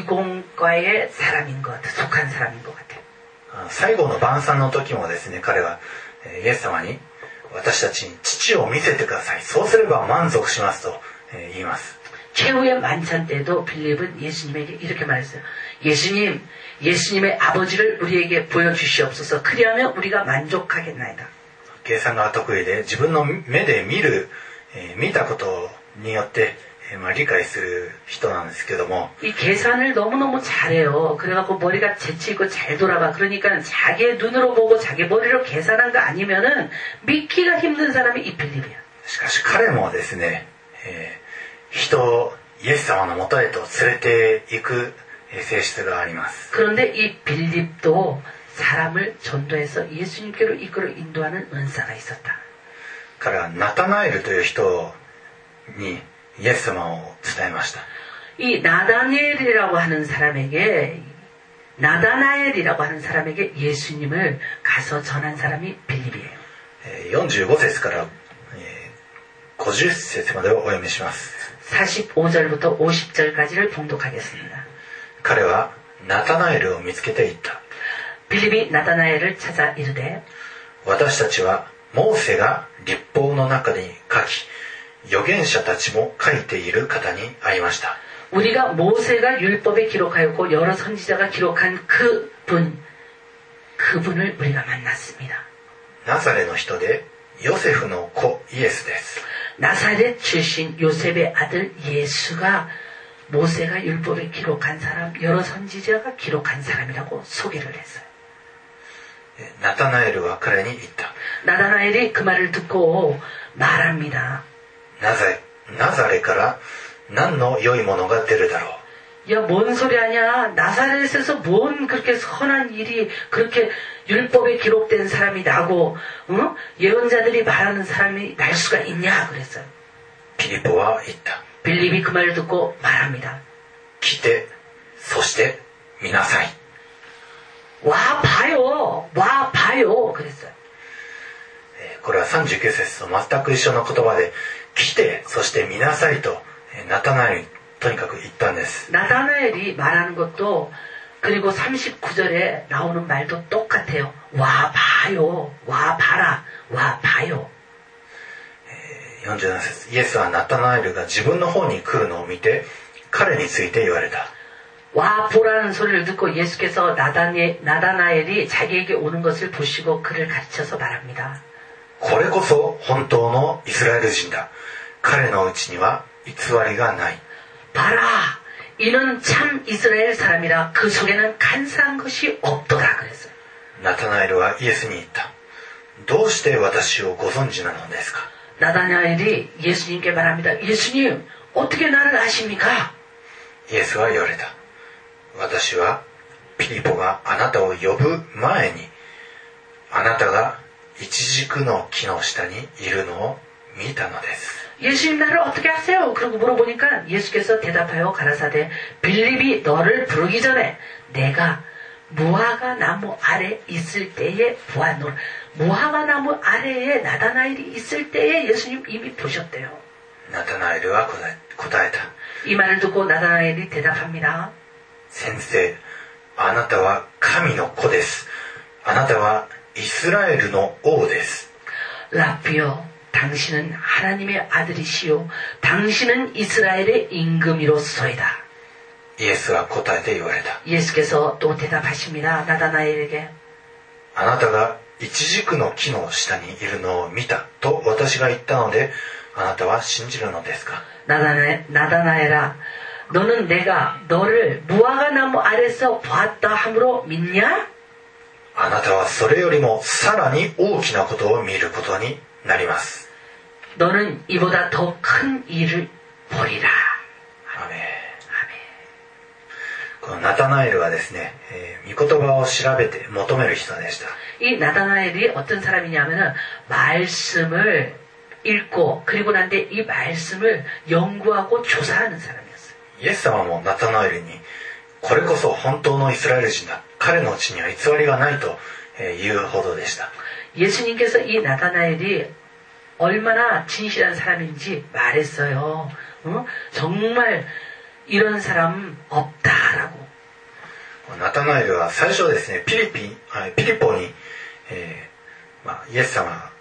이공과의 사람인 것 같아요. 속한 사람인 것 같아요. 最後の晩餐の時もですね、彼はイエス様に私たちに父を見せてください。そうすれば満足しますと言います。 최후의 만찬 때도 빌립은 예수님에게 이렇게 말했어요. 예수님, 예수님의 아버지를 우리에게 보여주시옵소서. 그리하면 우리가 만족하겠나이다. 計算が得意で自分の目で見たことによって理解する人なんですけども、 이 계산을 너무너무 잘해요. 그래갖고 머리가 재치있고 잘 돌아가. 그러니까 자기의 눈으로 보고 자기 머리로 계산한 거 아니면은 믿기가 힘든 사람이 이 빌립이야. しかし彼もですね、人をイエス様のもとへと連れて行く性質があります。 그런데 이 빌립도 사람을 전도해서 예수님께로 이끌어 인도하는 은사가 있었다. 彼はナタナエルという人にイエス様を伝えました。 이 나다나엘이라고 하는 사람에게 예수님을 가서 전한 사람이 빌립이에요. 45節から50節までをお読みします。 45절부터 50절까지를 봉독하겠습니다. 彼はナタナエルを見つけていった。 빌립이 나다나엘을 찾아 이르되 私たちはモーセが律法の中に書き預言者たちも書いている方に会いました。 우리가 모세가 율법에 기록하였고 여러 선지자가 기록한 그분을 우리가 만났습니다. ナザレの人でヨセフの子イエスです。 나사렛 출신 요셉의 아들 예수가 모세가 율법에 기록한 사람, 여러 선지자가 기록한 사람이라고 소개를 했어요. ナタナエルは彼に言った。 나다나엘이 그 말을 듣고 말합니다. ナザレから何の良いものが出るだろう。 야, 뭔 소리 하냐? 나사렛에서 뭔 그렇게 선한 일이 그렇게 율법에 기록된 사람이 나고, 예언자들이 말하는 사람이 날 수가 있냐? 그랬어요. ピリポは言った。 빌립이 그 말을 듣고 말합니다. 来て、そして見なさい。 와 봐요. 그랬어요. これは39節と全く一緒の言葉で、来て、そして見なさいとナタナエルにとにかく言ったんです。 나다나엘이 말하는 것도 그리고 39절에 나오는 말도 똑같아요. 와 봐요. 와 봐라. 와 봐요. 47節、イエスはナタナエルが自分の方に来るのを見て彼について言われた。 와 보라는 소리를 듣고 예수께서 나다나엘이 자기에게 오는 것을 보시고 그를 가르쳐서 말합니다. これこそ本当のイスラエル人だ。彼のうちには偽りがない。 봐라. 이는 참 이스라엘 사람이라 그 속에는 간사한 것이 없더라. 그랬어요. ナタナエルはイエスに言った。どうして私をご存知なのですか。 나다나엘이 예수님께 말합니다. 예수님, 어떻게 나를 아십니까? イエスは言われた。私はピリポがあなたを呼ぶ前にあなたがイチジクの木の下にいるのを見たのです。 예수님 나를 어떻게 아세요? 그러고 물어보니까 예수께서 대답하여 가라사대 빌립이 너를 부르기 전에 내가 무화과 나무 아래 있을 때에 보았노라. 무화과 나무 아래에 나다나엘이 있을 때에 예수님 이미 보셨대요. ナタナエルは答えた。 이 말을 듣고 나다나엘이 대답합니다. 先生、あなたは神の子です。あなたはイスラエルの王です。 라비요, 당신은 하나님의 아들이시요 당신은 이스라엘의 임금이로소이다. イエスは答えて言われた。 예수께서 또 대답하십니다. 나다나엘에게 あなたがイチジクの木の下にいるのを見たと私が言ったのであなたは信じるのですか。 나다나엘아, 너는 내가 너를 무화과 나무 아래서 보았다 함으로 믿냐? あなたはそれよりもさらに大きなことを見ることになります。 너는 이보다 더 큰 일을 보리라. アメン。このナタナエルはですね、御言葉を調べて求める人でした。 이 나다나엘이 어떤 사람이냐면은 말씀을 읽고 그리고 난 뒤에 이 말씀을 연구하고 조사하는 사람이었어요. イエス様もナタナエルにこれこそ本当のイスラエル人だ。彼のうちには偽りがないというほどでした。 예수님께서 이 나다나엘이 얼마나 진실한 사람인지 말했어요. 정말 이런 사람 없다라고. ナタナエルは最初ですね、ピリポに、イエス様が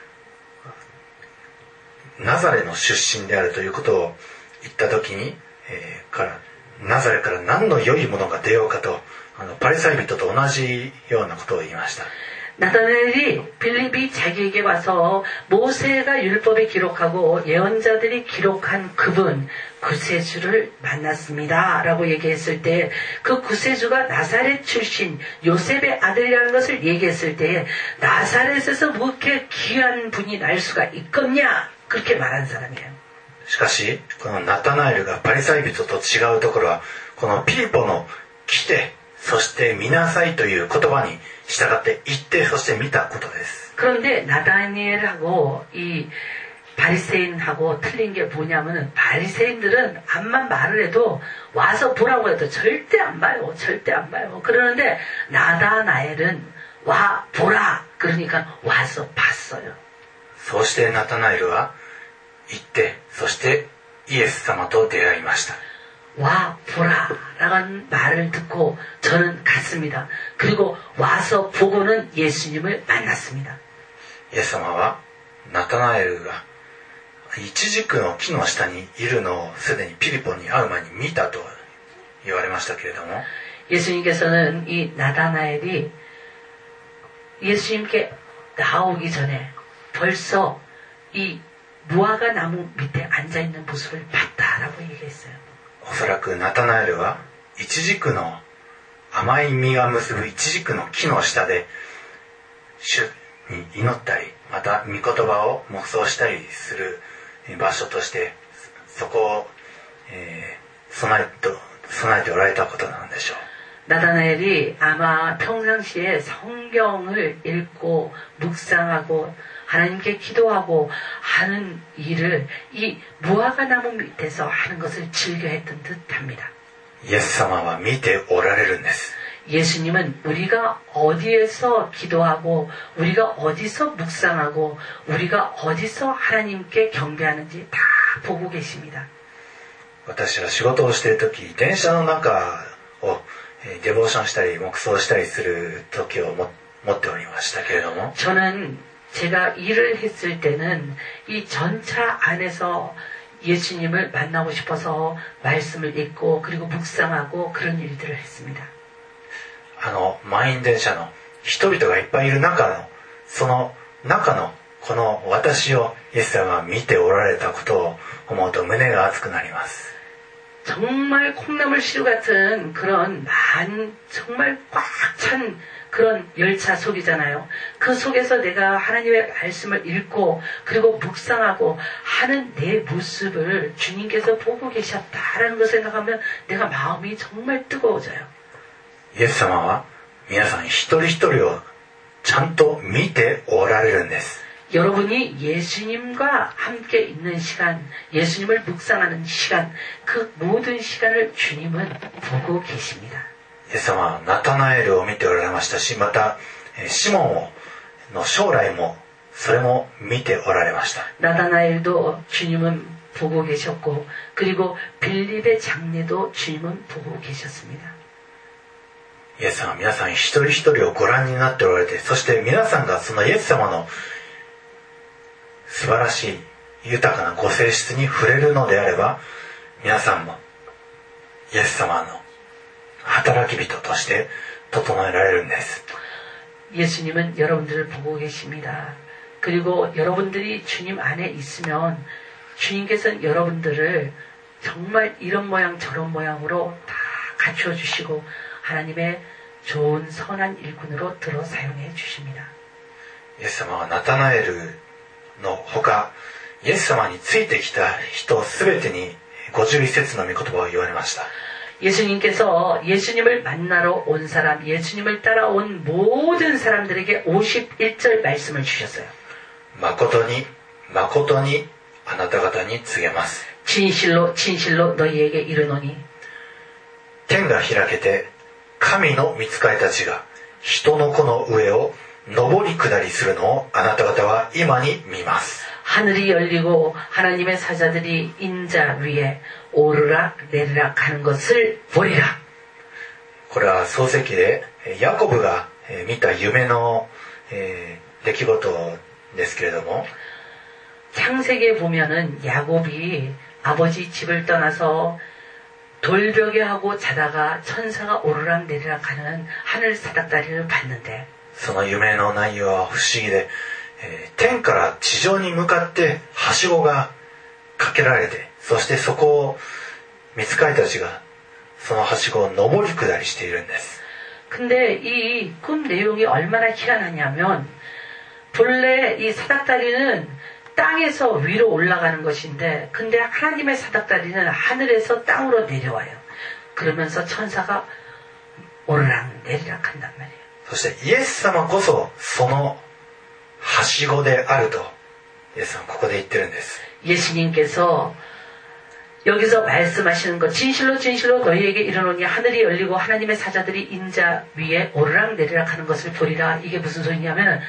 ナザレの出身であるということを言った時に、ナザレから何の良いものが出ようかとパリサイ人と同じようなことを言いました。 나다나엘이 빌립이 자기에게 와서 모세가 율법에 기록하고 예언자들이 기록한 그분 구세주를 만났습니다 라고 얘기했을 때 그 구세주가 나사렛 출신 요셉의 아들이라는 것을 얘기했을 때 나사렛에서 뭐 이렇게 귀한 분이 날 수가 있겠냐 그렇게 말한 사람이에요. しかし、このナタナエルがパリサイ人と違うところは、このピリポの来て、そして見なさいという言葉に従って行って、そして見たことです。 그런데 나다니엘하고 이 바리새인하고 틀린 게 뭐냐면은 바리새인들은 암만 말을 해도 와서 보라고 해도 절대 안 봐요. 절대 안 봐요. 그러는데 나다나엘은 와 보라. 그러니까 와서 봤어요. そうしてナタナエルは行って、そしてイエス様と出会いました。 와 보라 라는 말을 듣고 저는 갔습니다. 그리고 와서 보고는 예수님을 만났습니다. イエス様はナタナエルがイチジクの木の下にいるのをすでにピリポに会う前に見たと言われましたけれども、 예수님께서는 이 나다나엘이 예수님께 나오기 전에 벌써 이 무화과 나무 밑에 앉아있는 모습을 봤다라고 얘기했어요. おそらくナタナエルはイチジクの甘い実が結ぶイチジクの木の下で主に祈ったり、また御言葉を黙想したりする場所としてそこを、備えておられたことなんでしょう。 나다나엘이 아마 평상시에 성경을 읽고 묵상하고 하나님께 기도하고 하는 일을 이 무화과 나무 밑에서 하는 것을 즐겨했던 듯합니다. イエス様は見ておられるんです。 예수님은 우리가 어디에서 기도하고 우리가 어디서 묵상하고 우리가 어디서 하나님께 경배하는지 다 보고 계십니다. 私は仕事をしているとき、電車の中をデボーションしたり黙想したりする時を持っておりましたけれども、 저는 제가 일을 했을 때는 이 전차 안에서 예수님을 만나고 싶어서 말씀을 읽고 그리고 묵상하고 그런 일들을 했습니다. 満員電車の人々がいっぱいいる中のその中のこの私をイエス様が見ておられたことを思うと胸が熱くなります。 정말 콩나물시루 같은 그런 정말 꽉 찬 그런 열차 속이잖아요. 그 속에서 내가 하나님의 말씀을 읽고 그리고 묵상하고 하는 내 모습을 주님께서 보고 계셨다라는 걸 생각하면 내가 마음이 정말 뜨거워져요. イエス様は皆さん一人一人をちゃんと見ておられるんです。 여러분이 예수님과 함께 있는 시간, 예수님을 묵상하는 시간, 그 모든 시간을 주님은 보고 계십니다. イエス様はナタナエルを見ておられましたし、またシモンの将来もそれも見ておられました。 나다나엘도 주님은 보고 계셨고 그리고 빌립의 장례도 주님은 보고 계셨습니다. イエス様は皆さん一人一人をご覧になっておられて、そして皆さんがそのイエス様の素晴らしい豊かなご性質に触れるのであれば、皆さんもイエス様の働き人として整えられるんです。 예수님은 여러분들을 보고 계십니다. 그리고 여러분들이 주님 안에 있으면 주님께서는 여러분들을 정말 이런 모양 저런 모양으로 다 갖추어 주시고 하나님의 좋은 선한 일꾼으로 들어 사용해 주십니다. イエス様はナタナエルのほか、イエス様についてきた人すべてに51節の御言葉を言われました。 예수님께서 예수님을 만나러 온 사람, 예수님을 따라온 모든 사람들에게 51절 말씀을 주셨어요. 誠に誠にあなた方に告げます。 진실로 진실로 너희에게 이르노니 天が開けて神の御使いたちが人の子の上を上り下りするのをあなた方は今に見ます。 하늘이 열리고 하나님의 사자들이 인자 위에 오르락 내리락 하는 것을 보리라. これは創世記でヤコブが見た夢の出来事ですけれども、 창세기에 보면은 야곱이 아버지 집을 떠나서 돌벽에 하고 자다가 천사가 오르락 내리락 하는 하늘 사닥다리를 봤는데, その夢の内容は不思議で、天から地上に向かってはしごがかけられて、そしてそこを御使いたちがそのはしごを上り下りしているんです。 근데 이 꿈 내용이 얼마나 희한하냐면, 본래 이 사닥다리는 땅에서 위로 올라가는 것인데 근데 하나님의 사닥다리는 하늘에서 땅으로 내려와요. 그러면서 천사가 오르락 내리락 한단 말이에요. そしてイエス様こそそのはしごであるとイエス様ここで言ってるんです。 예수님께서 여기서 말씀하시는 것 진실로 진실로 너희에게 이르노니 하늘이 열리고 하나님의 사자들이 인자 위에 오르락 내리락 하는 것을 보리라. 이게 무슨 소리냐면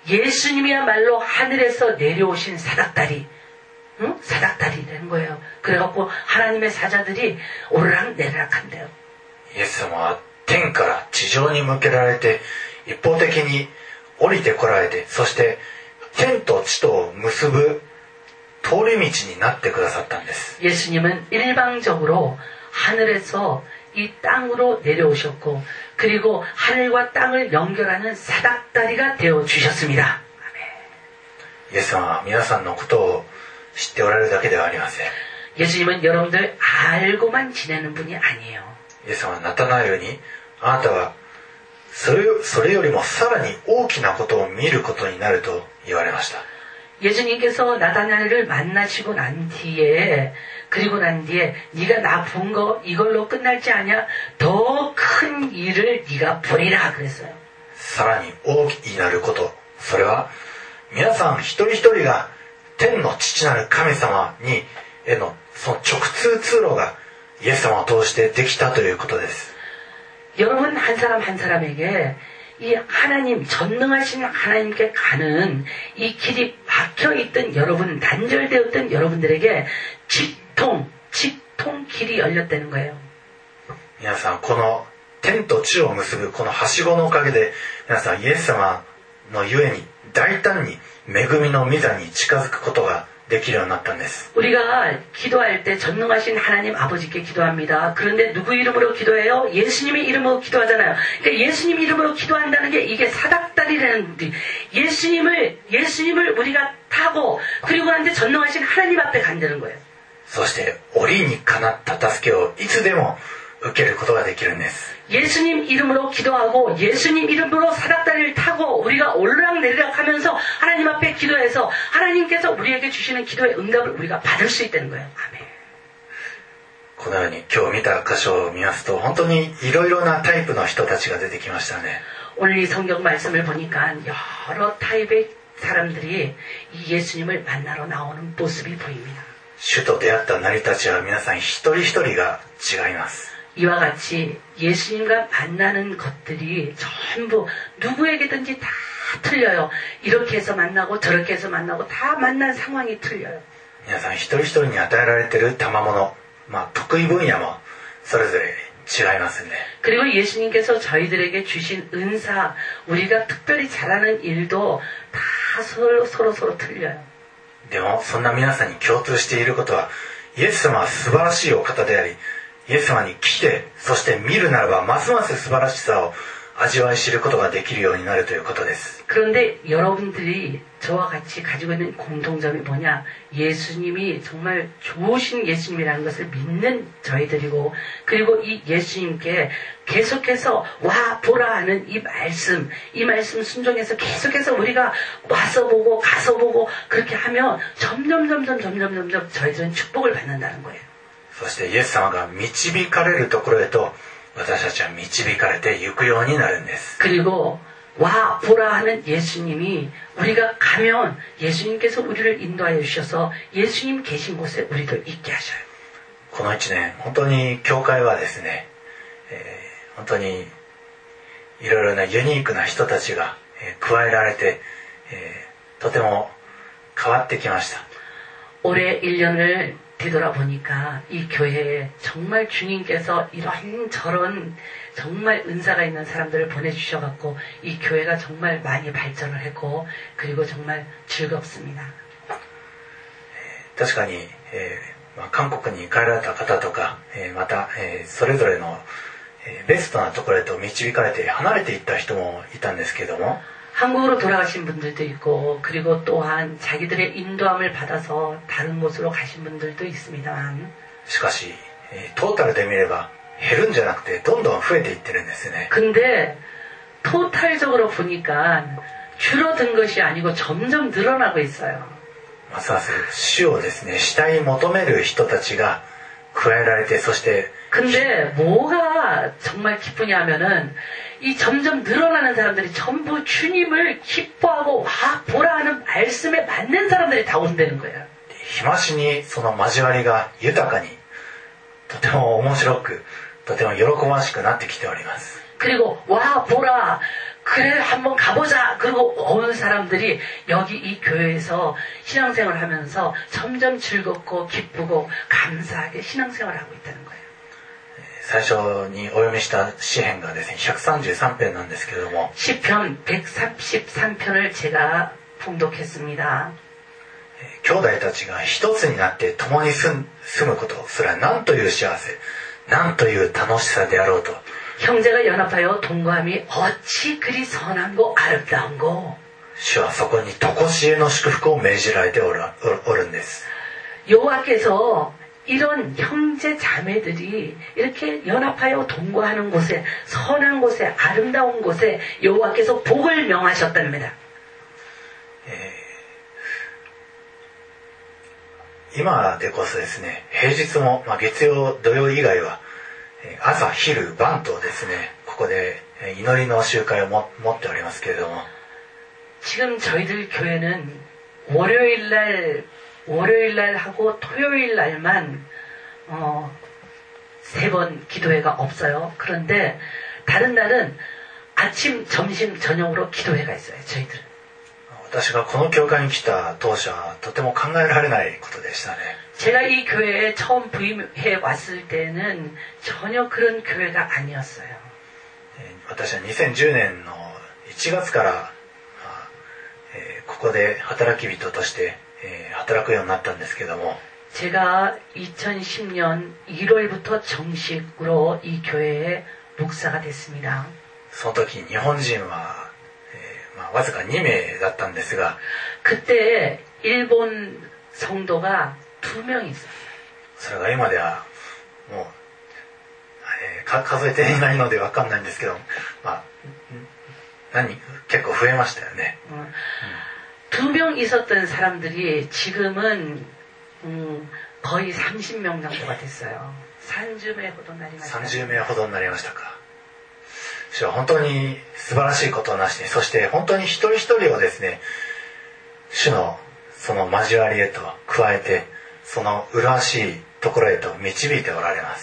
예수님이야말로 하늘에서 내려오신 사닥다리, 응? 사닥다리라는 거예요. 그래갖고 하나님의 사자들이 오르락 내리락 한대요. イエス様は天から地上に向けられて一方的に降りてこられて、そして天と地とを結ぶ通り道になってくださったんです。 예수님은 일방적으로 하늘에서 이 땅으로 내려오셨고 그리고 하늘과 땅을 연결하는 사닥다리가 되어 주셨습니다. イエス様は皆さんのことを知っておられるだけではありません。 예수님은 여러분들 알고만 지내는 분이 아니에요. イエス様はナタナエルにあなたはそれよりもさらに大きなことを見ることになると言われました。 예수님께서 나다나엘을 만나시고 난 뒤에 그리고 난 뒤에 네가 나 본 거 이걸로 끝날지 아냐? 더 큰 일을 네가 보리라 그랬어요. さらに大きなること、それは皆さん一人一人が天の父なる神様にへのその直通通路がイエス様を通してできたということです。 여러분 한 사람 한 사람에게 이 하나님 전능하신 하나님께 가는 이 길이 막혀있던 여러분 단절되었던 여러분들에게 직통 길이 열렸다는 거예요. 皆さんこの天と地を結ぶこのはしごのおかげで皆さんイエス様のゆえに大胆に恵みの御座に近づくことができるようになったんです。 우리가 기도할 때 전능하신 하나님 아버지께 기도합니다. 그런데 누구 이름으로 기도해요? 예수님의 이름으로 기도하잖아요. 그러니까 예수님 이름으로 기도한다는 게 이게 사닥다리라는 예수님을 우리가 타고 그리고 나한테 전능하신 하나님 앞에 간다는 거예요. そして折にかなった助けをいつでも受けることができるんです。 예수님 이름으로 기도하고 예수님 이름으로 사닥다리를 타고 우리가 오르락내리락 하면서 하나님 앞에 기도해서 하나님께서 우리에게 주시는 기도의 응답을 우리가 받을 수 있다는 거예요. 아멘. このように今日見た箇所を見ますと本当にいろいろなタイプの人たちが出てきましたね。 오늘 이 성경 말씀을 보니까 여러 타입의 사람들이 이 예수님을 만나러 나오는 모습이 보입니다. 主と出会った成り立ちは皆さん一人一人が違います。 이와 같이 예수님과 만나는 것들이 전부 누구에게든지 다 틀려요. 이렇게 해서 만나고 저렇게 해서 만나고 다 만난 상황이 틀려요. 皆さん一人一人に与えられている賜物、得意分野もそれぞれ違いますね。 그리고 예수님께서 저희들에게 주신 은사, 우리가 특별히 잘하는 일도 다 서로 틀려요. でもそんな皆さんに共通していることはイエス様は素晴らしいお方でありイエス様に来てそして見るならばますます素晴らしさを味わい知ることができるようになるということです。 그런데 여러분들이 저와 같이 가지고 있는 공통점이 뭐냐? 예수님이 정말 좋으신 예수님이라는 것을 믿는 저희들이고 그리고 이 예수님께 계속해서 와 보라 하는 이 말씀 순종해서 계속해서 우리가 와서 보고 가서 보고 그렇게 하면 점점 저희들은 축복을 받는다는 거예요. そしてイエス様が導かれるところへと私たちは導かれて行くようになるんです。 그리고 와 보라 하는 예수님이 우리가 가면 예수님께서 우리를 인도하여 주셔서 예수님 계신 곳에 우리도 있게 하셔요. この1年本当に教会はですね、本当にいろいろなユニークな人たちが加えられて、とても変わってきました。 올해 1년을 뒤돌아보니까 이 교회에 정말 주님께서 이런저런 정말 은사가 있는 사람들을 보내주셔갖고 이 교회가 정말 많이 발전을 했고 그리고 정말 즐겁습니다. 確かに、韓国に帰られた方とか、また、それぞれの、ベストなところへと導かれて離れていった人もいたんですけども 한국으로 돌아가신 분들도 있고 그리고 또한 자기들의 인도함을 받아서 다른 곳으로 가신 분들도 있습니다만 しかし、トータルで見れば減るんじゃなくてどんどん増えていってるんですね。 근데 토탈적으로 보니까 줄어든 것이 아니고 점점 늘어나고 있어요. ますます主をですね、慕い求める人たちが加えられて、そして 근데 뭐가 정말 기쁘냐 하면은 이 점점 늘어나는 사람들이 전부 주님을 기뻐하고 와 보라 하는 말씀에 맞는 사람들이 다 온다는 거예요. 日増しにその交わりが豊かに、とても面白く、とても喜ばしくなってきております。 그리고 와 보라 그래 한번 가보자. 그리고 온 사람들이 여기 이 교회에서 신앙생활을 하면서 점점 즐겁고 기쁘고 감사하게 신앙생활을 하고 있다는 거예요. 最初にお読みした詩編がですね、133編なんですけれども、 시편 133편을 제가 봉독했습니다. 兄弟たちが一つになって共に住むこと、それは何という幸せ、何という楽しさであろうと。 형제가 연합하여 동거함이 어찌 그리 선한고 아름다운고. 主はそこに常しえの祝福を命じられておるんです。 여호와께서 이런 형제 자매들이 이렇게 연합하여 동거하는 곳에 선한 곳에 아름다운 곳에 여호와께서 복을 명하셨답니다. 今でこそですね、平日も、月曜土曜以外は朝昼晩とですね、ここで祈りの集会を持っておりますけれども、 지금 저희들 교회는 월요일 날 하고 토요일 날만 3번 기도회가 없어요. 그런데 다른 날은 아침, 점심, 저녁으로 기도회가 있어요. 저희들은. 私がこの教会に来た当初はとても考えられないことでしたね。 제가 이 교회에 처음 부임해 왔을 때는 전혀 그런 교회가 아니었어요. 私は2010年の1月からここで働き人として働くようになったんですけども、 제가 2010년 1월부터 정식으로 이 교회의 목사가 됐습니다. その時日本人はわずか2名だったんですが、 그때 일본 성도가 2명 있었어요. それが今ではもう数えていないので分かんないんですけど、結構増えましたよね。 2명 있었던 사람들이 지금은 거의 30명 정도가 됐어요. 30名ほどになりました。 30名ほどになりましたか。主は本当に素晴らしいことをなしに、そして本当に一人一人をですね、主のその交わりへと加えて、その麗しいところへと導いておられます。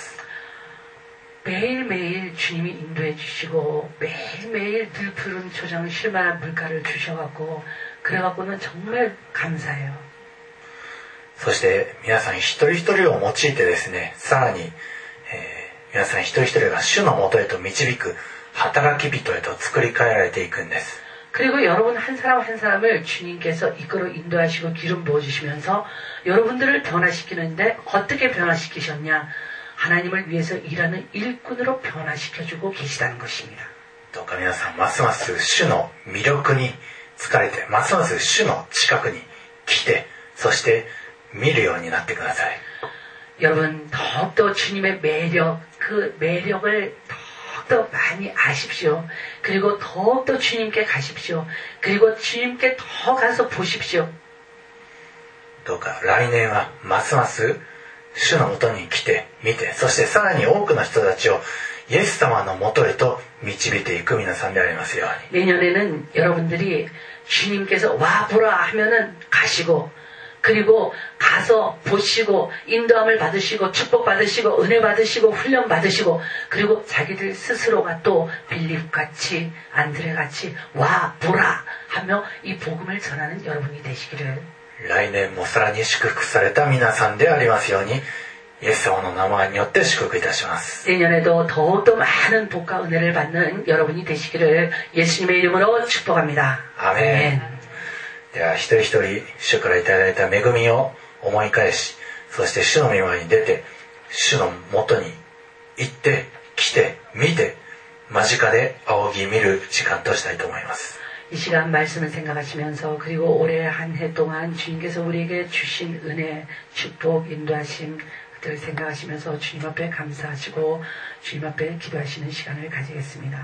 매일매일 주님이 인도해 주시고 매일매일 늘 푸른 초장 실만한 물가를 주셔갖고 그래갖고는 정말 감사해요. そして皆さん一人一人を用いてですね、さらに、皆さん一人一人が主のもとへと導く働き人へと作り変えられていくんです。 그리고 여러분 한 사람 한 사람을 주님께서 이끌어 인도하시고 기름 부어주시면서 여러분들을 변화시키는데 어떻게 변화시키셨냐? 하나님을 위해서 일하는 일꾼으로 변화시켜주고 계시다는 것입니다. どうか皆さんますます主の魅力に疲れて、ますます主の近くに来て、そして見るようになってください。 여러분 더욱더 주님의 매력, 그 매력을 더욱더 많이 아십시오. 그리고 더욱더 주님께 가십시오. 그리고 주님께 더 가서 보십시오. どうか来年はますます主のもとに来て見て、そしてさらに多くの人たちをイエス様のもとへと導いていく皆さんでありますように。 내년에는 여러분들이 주님께서 와 보라 하면은 가시고, 그리고 가서 보시고 인도함을 받으시고 축복 받으시고 은혜 받으시고 훈련 받으시고, 그리고 자기들 스스로가 또 빌립같이 안드레같이 와 보라 하며 이 복음을 전하는 여러분이 되시기를. 来年もさらに祝福された皆さんでありますように、イエス様の名前によって祝福いたします。 내년에도 더욱더 많은 복과 은혜를 받는 여러분이 되시기를 예수님의 이름으로 축복합니다. 아멘. では一人一人主からいただいた恵みを思い返し、そして主の御前に出て、主のもとに行って来て見て、間近で仰ぎ見る時間としたいと思います。 이 시간 말씀을 생각하시면서, 그리고 올해 한 해 동안 주님께서 우리에게 주신 은혜, 축복, 인도하심 들 생각하시면서 주님 앞에 감사하시고 주님 앞에 기도하시는 시간을 가지겠습니다.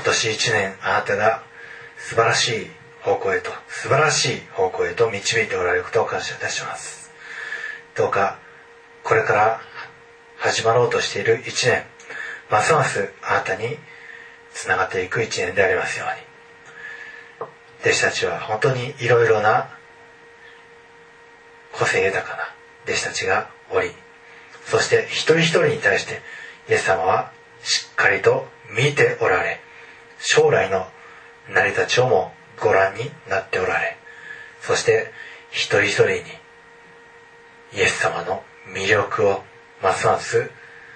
年1年あなたが素晴らしい方向へと導いておられることを感謝いたします。どうかこれから始まろうとしている1年、ますますあなたにつながっていく1年でありますように。弟子たちは本当にいろいろな個性豊かな弟子たちがおり、そして一人一人に対してイエス様はしっかりと見ておられ、将来の成り立ちをもご覧になっておられ、そして一人一人にイエス様の魅力をますます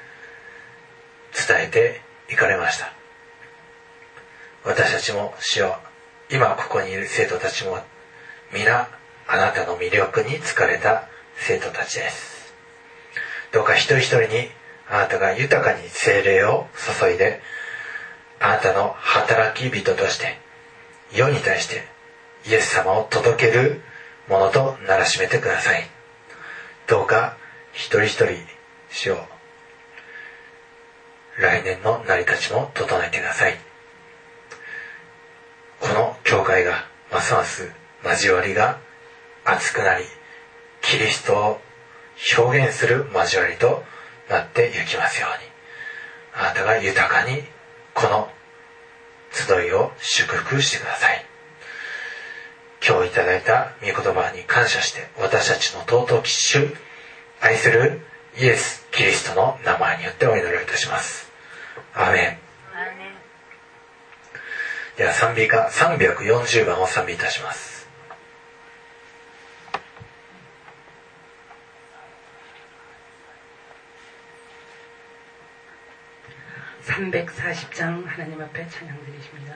伝えていかれました。私たちも主よ、今ここにいる生徒たちも皆あなたの魅力に疲れた生徒たちです。どうか一人一人にあなたが豊かに聖霊を注いで、あなたの働き人として世に対してイエス様を届けるものとならしめてください。どうか一人一人主よ、来年の成り立ちも整えてください。この教会がますます交わりが熱くなり、キリストを表現する交わりとなっていきますように、あなたが豊かにこの集いを祝福してください。今日いただいた御言葉に感謝して、私たちの尊き主、愛するイエス・キリストの名前によってお祈りをいたします。アーメン。では賛美歌340番を賛美いたします。 340장 하나님 앞에 찬양 드리십니다.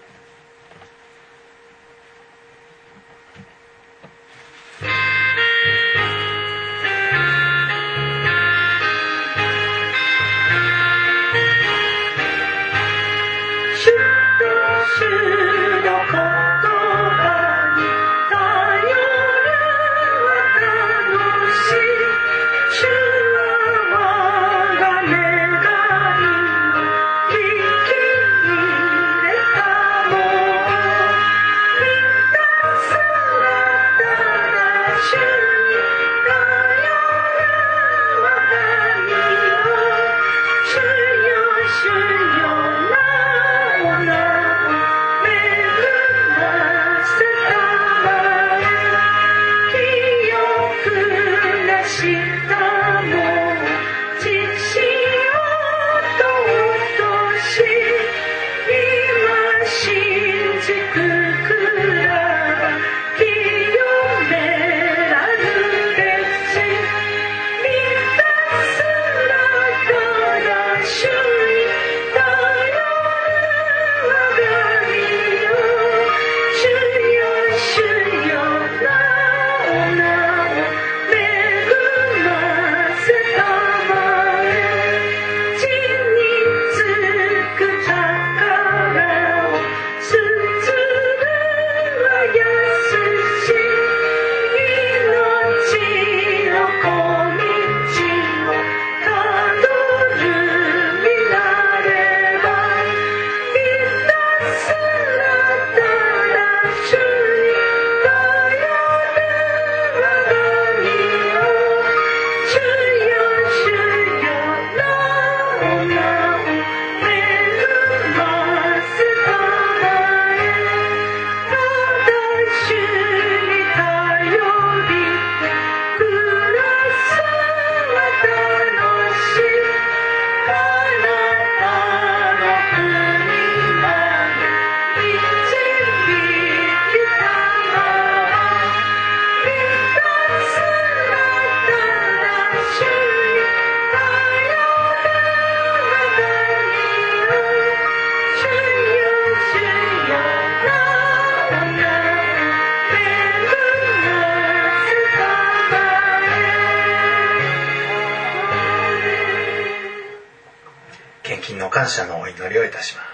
感謝のお祈りをいたします。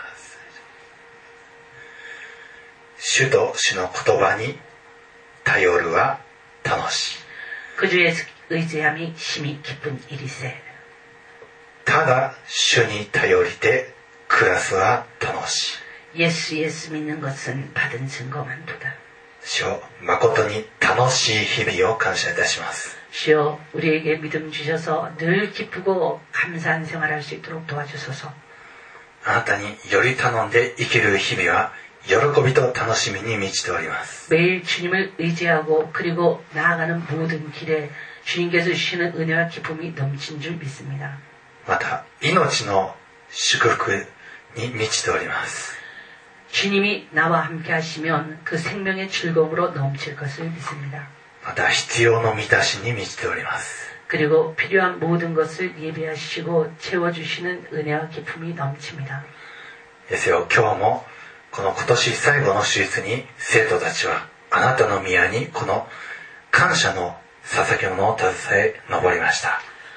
主と主の言葉に頼るは楽しい。 그 주에 의지함이 심히 기쁜 일이세. ただ主に頼りて暮らすは楽しい。 예수 믿는 것은 받은 증거만도다. 主よ、誠に楽しい日々を感謝いたします。 주여 우리에게 믿음 주셔서 늘 기쁘고 감사한 생활할 수 있도록 도와주소서. あなたにより頼んで生きる日々は喜びと楽しみに満ちております。 매일 주님을 의지하고 그리고 나아가는 모든 길에 주님께서 주시는 은혜와 기쁨이 넘친 줄 믿습니다. また命の祝福に満ちております。 주님이 나와 함께 하시면 그 생명의 즐거움으로 넘칠 것을 믿습니다. また必要の満たしに満ちております。 그리고 필요한 모든 것을 예비하시고 채워주시는 은혜와 기쁨이 넘칩니다. ですよ、今日もこの今年最後の手術に生徒たちはあなたの宮にこの感謝の捧げ物を携え登りました。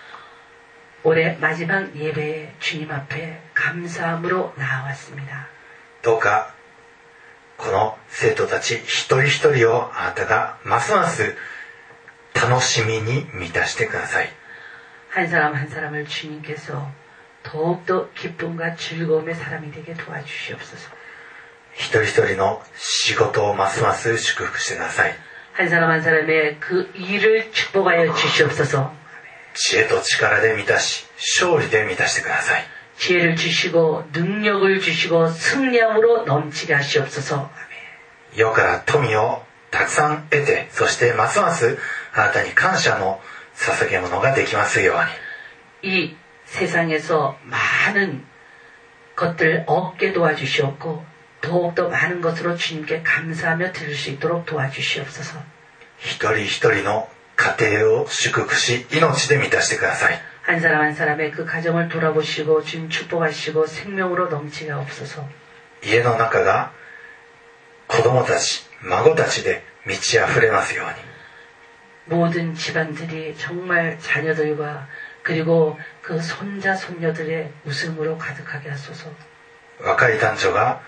올해 마지막 예배에 주님 앞에 감사함으로 나아왔습니다. どうかこの生徒たち一人一人をあなたがますます楽しみに満たしてください。 한 사람 한 사람을 주님께서 더욱더 기쁨과 즐거움의 사람이 되게 도와주시옵소서. 一人一人の仕事をますます祝福してください。 한 사람 한 사람의 그 일을 축복하여 주시옵소서. 知恵と力で満たし、勝利で満たしてください。 지혜를 주시고 능력을 주시고 승리함으로 넘치게 하시옵소서. 世から富をたくさん得て、そしてますますあなたに感謝の捧げ物ができますように。 이 세상에서 많은 것들을 얻게 도와주시옵고 더욱더 많은 것으로 주님께 감사하며 드릴 수 있도록 도와주시옵소서. 一人一人の家庭を祝福し、命で満たしてください。 한 사람 한 사람의 그 가정을 돌아보시고 주님 축복하시고 생명으로 넘치게 하옵소서. 家の中が子供たち、孫たちで満ち溢れますように。 모든 집안들이 정말 자녀들과 그리고 그 손자 손녀들의 웃음으로 가득하게 하소서. 若い男女が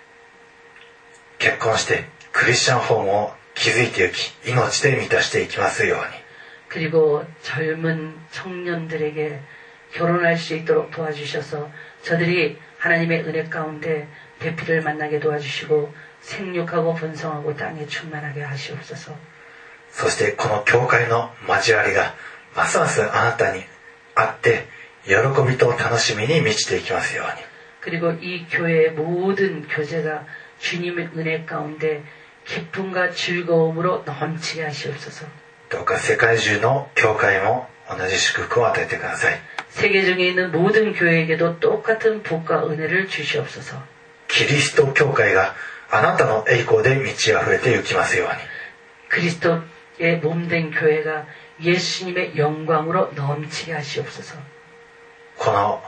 結婚してクリスチャンホームを築いていき、命で満たしていきますように。 그리고 젊은 청년들에게 결혼할 수 있도록 도와주셔서 저들이 하나님의 은혜 가운데 배필을 만나게 도와주시고 생육하고 번성하고 땅에 충만하게 하시옵소서. そしてこの教会の交わりがますますあなたにあって喜びと楽しみに満ちていきますように。 그리고 이 교회의 모든 교제가 주님의 은혜 가운데 기쁨과 즐거움으로 넘치게 하시옵소서. どうか世界中の教会も同じ祝福を与えてください。 세계 중에 있는 모든 교회에게도 똑같은 복과 은혜를 주시옵소서. キリスト教会があなたの栄光で満ち溢れていきますように。 그리스도의 몸된 교회가 예수님의 영광으로 넘치게 하시옵소서. この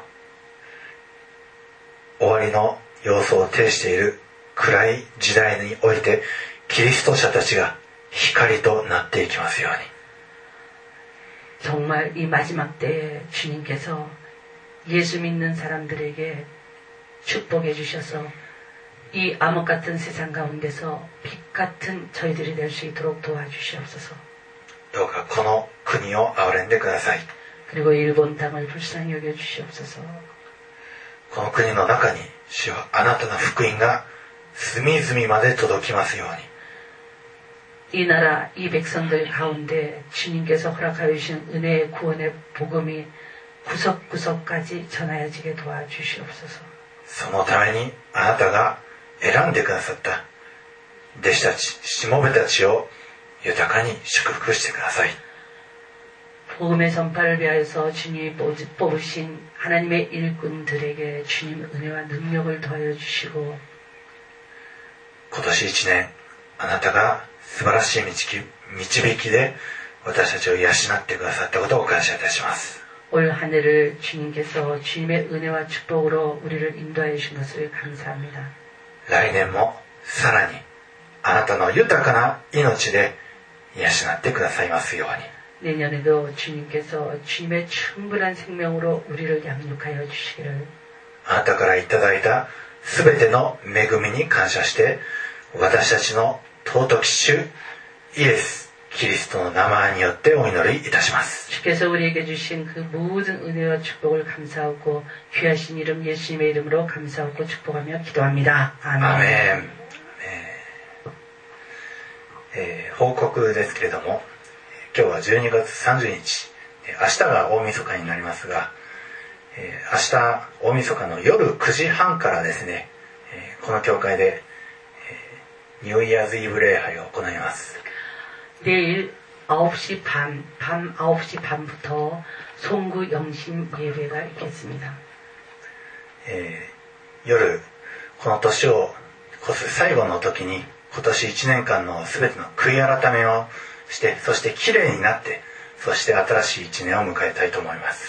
終わりの様相を呈している暗い時代においてキリスト者たちが光となっていきますように。 정말 이 마지막 때에 주님께서 예수 믿는 사람들에게 축복해 주셔서 이 암흑 같은 세상 가운데서 빛 같은 저희들이 될 수 있도록 도와주시옵소서. どうかこの国を憐れんでください。 그리고 일본 땅을 불쌍히 여겨 주시옵소서. この国の中に主はあなたの福音が隅々まで届きますように。 이 나라, 이 백성들 가운데 주님께서 허락하여 주신 은혜의 구원의 복음이 구석구석까지 전하여지게 도와주시옵소서. そのためにあなたが選んでくださった弟子たち、しもべたちを豊かに祝福してください。 복음의 전파를 위하여서 주님이 뽑으신 하나님의 일꾼들에게 주님 은혜와 능력을 더하여 주시고 今年1年あなたが素晴らしい導きで私たちを養ってくださったことを感謝いたします。 올 한 해를 주님께서 주님의 은혜와 축복으로 우리를 인도하여 주신 것을 감사합니다. 来年もさらにあなたの豊かな命で養ってくださいますように。 내년에도 주님께서 주님의 충분한 생명으로 우리를 양육하여 주시기를 あなたからいただいたすべての恵みに感謝して私たちの尊き主イエスキリストの名前によってお祈りいたします。 주께서 우리에게 주신 그 모든 은혜와 축복을 감사하고 귀하신 이름 예수님의 이름으로 감사하고 축복하며 기도합니다. 아멘. 아멘. 報告ですけれども、今日は12月30日、明日が大晦日になりますが、明日大晦日の夜9時半からですね、この教会でニューイヤーズイブ礼拝を行います。 내일 9시 반, 밤 9시 반부터 송구 영신 예배가 있겠습니다. 夜この年を越す最後の時に今年1年間のすべての悔い改めをして、そしてきれいになって、そして新しい1年を迎えたいと思います。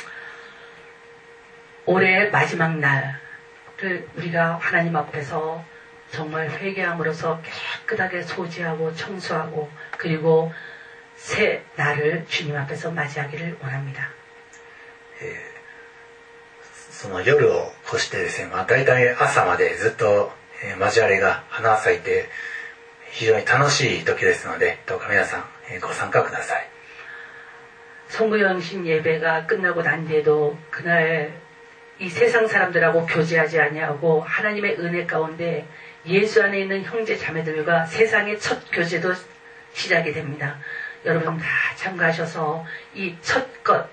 올해의 마지막 날을 우리가 하나님 앞에서 정말 회개함으로써 깨끗하게 소지하고 청소하고 그리고 새 날을 주님 앞에서 맞이하기를 원합니다. その夜を越してですね、大体朝までずっと交わりが花咲いて非常に楽しい時ですので、どうか皆さんご参加ください。 송구영신 예배가 끝나고 난 뒤에도 그날 이 세상 사람들하고 교제하지 아니하고 하나님의 은혜 가운데 예수 안에 있는 형제 자매들과 세상의 첫 교제도 시작이 됩니다. 여러분 다 참가하셔서 이 첫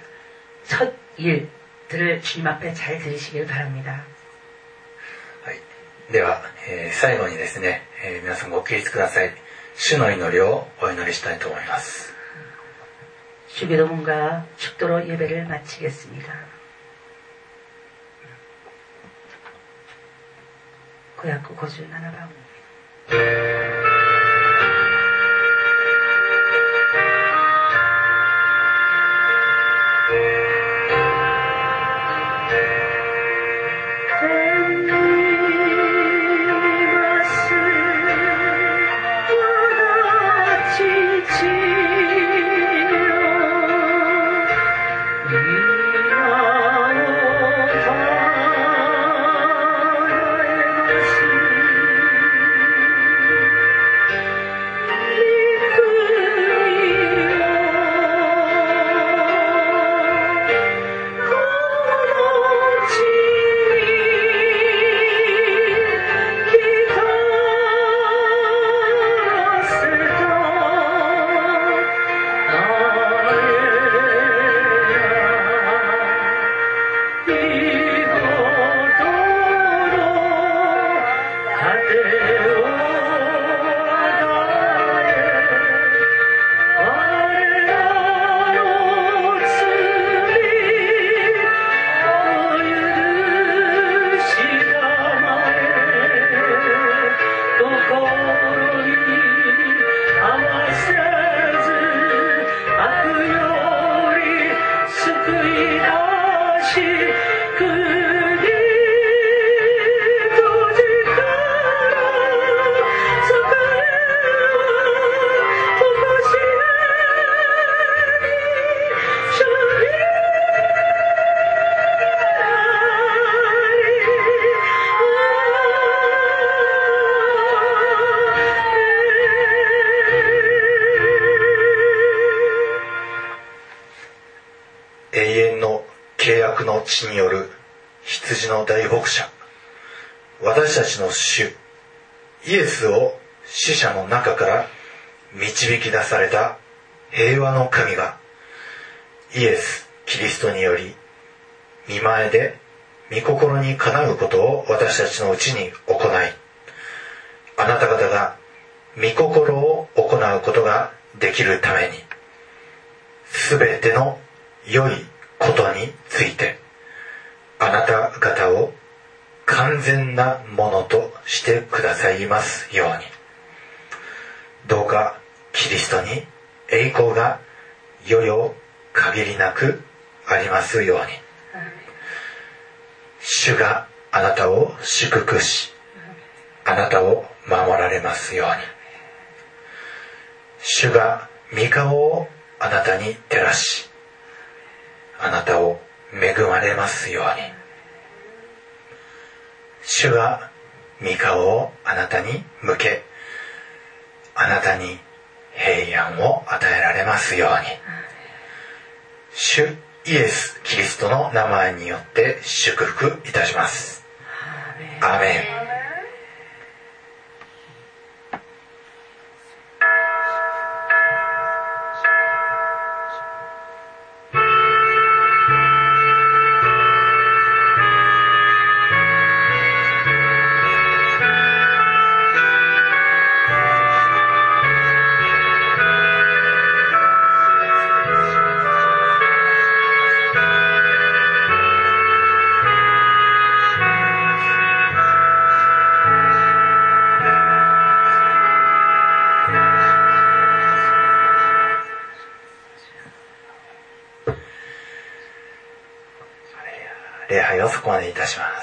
일들을 주님 앞에 잘 드리시길 바랍니다. では、最後にですね、皆さんご起立ください。主の祈りをお祈りしたいと思います。 주기도문과 축도로 예배를 마치겠습니다. 고약고 고주 나나방 地による羊の大牧者、私たちの主イエスを死者の中から導き出された平和の神がイエス・キリストにより御前で御心にかなうことを私たちのうちに行い、あなた方が御心を行うことができるためにすべての良いことについてあなた方を完全なものとしてくださいますように。どうかキリストに栄光が世々限りなくありますように。主があなたを祝福し、あなたを守られますように。主が御顔をあなたに照らし、あなたを恵まれますように。主が御顔をあなたに向け、あなたに平安を与えられますように。主イエス・キリストの名前によって祝福いたします。アーメン。礼拝をそこまでいたします。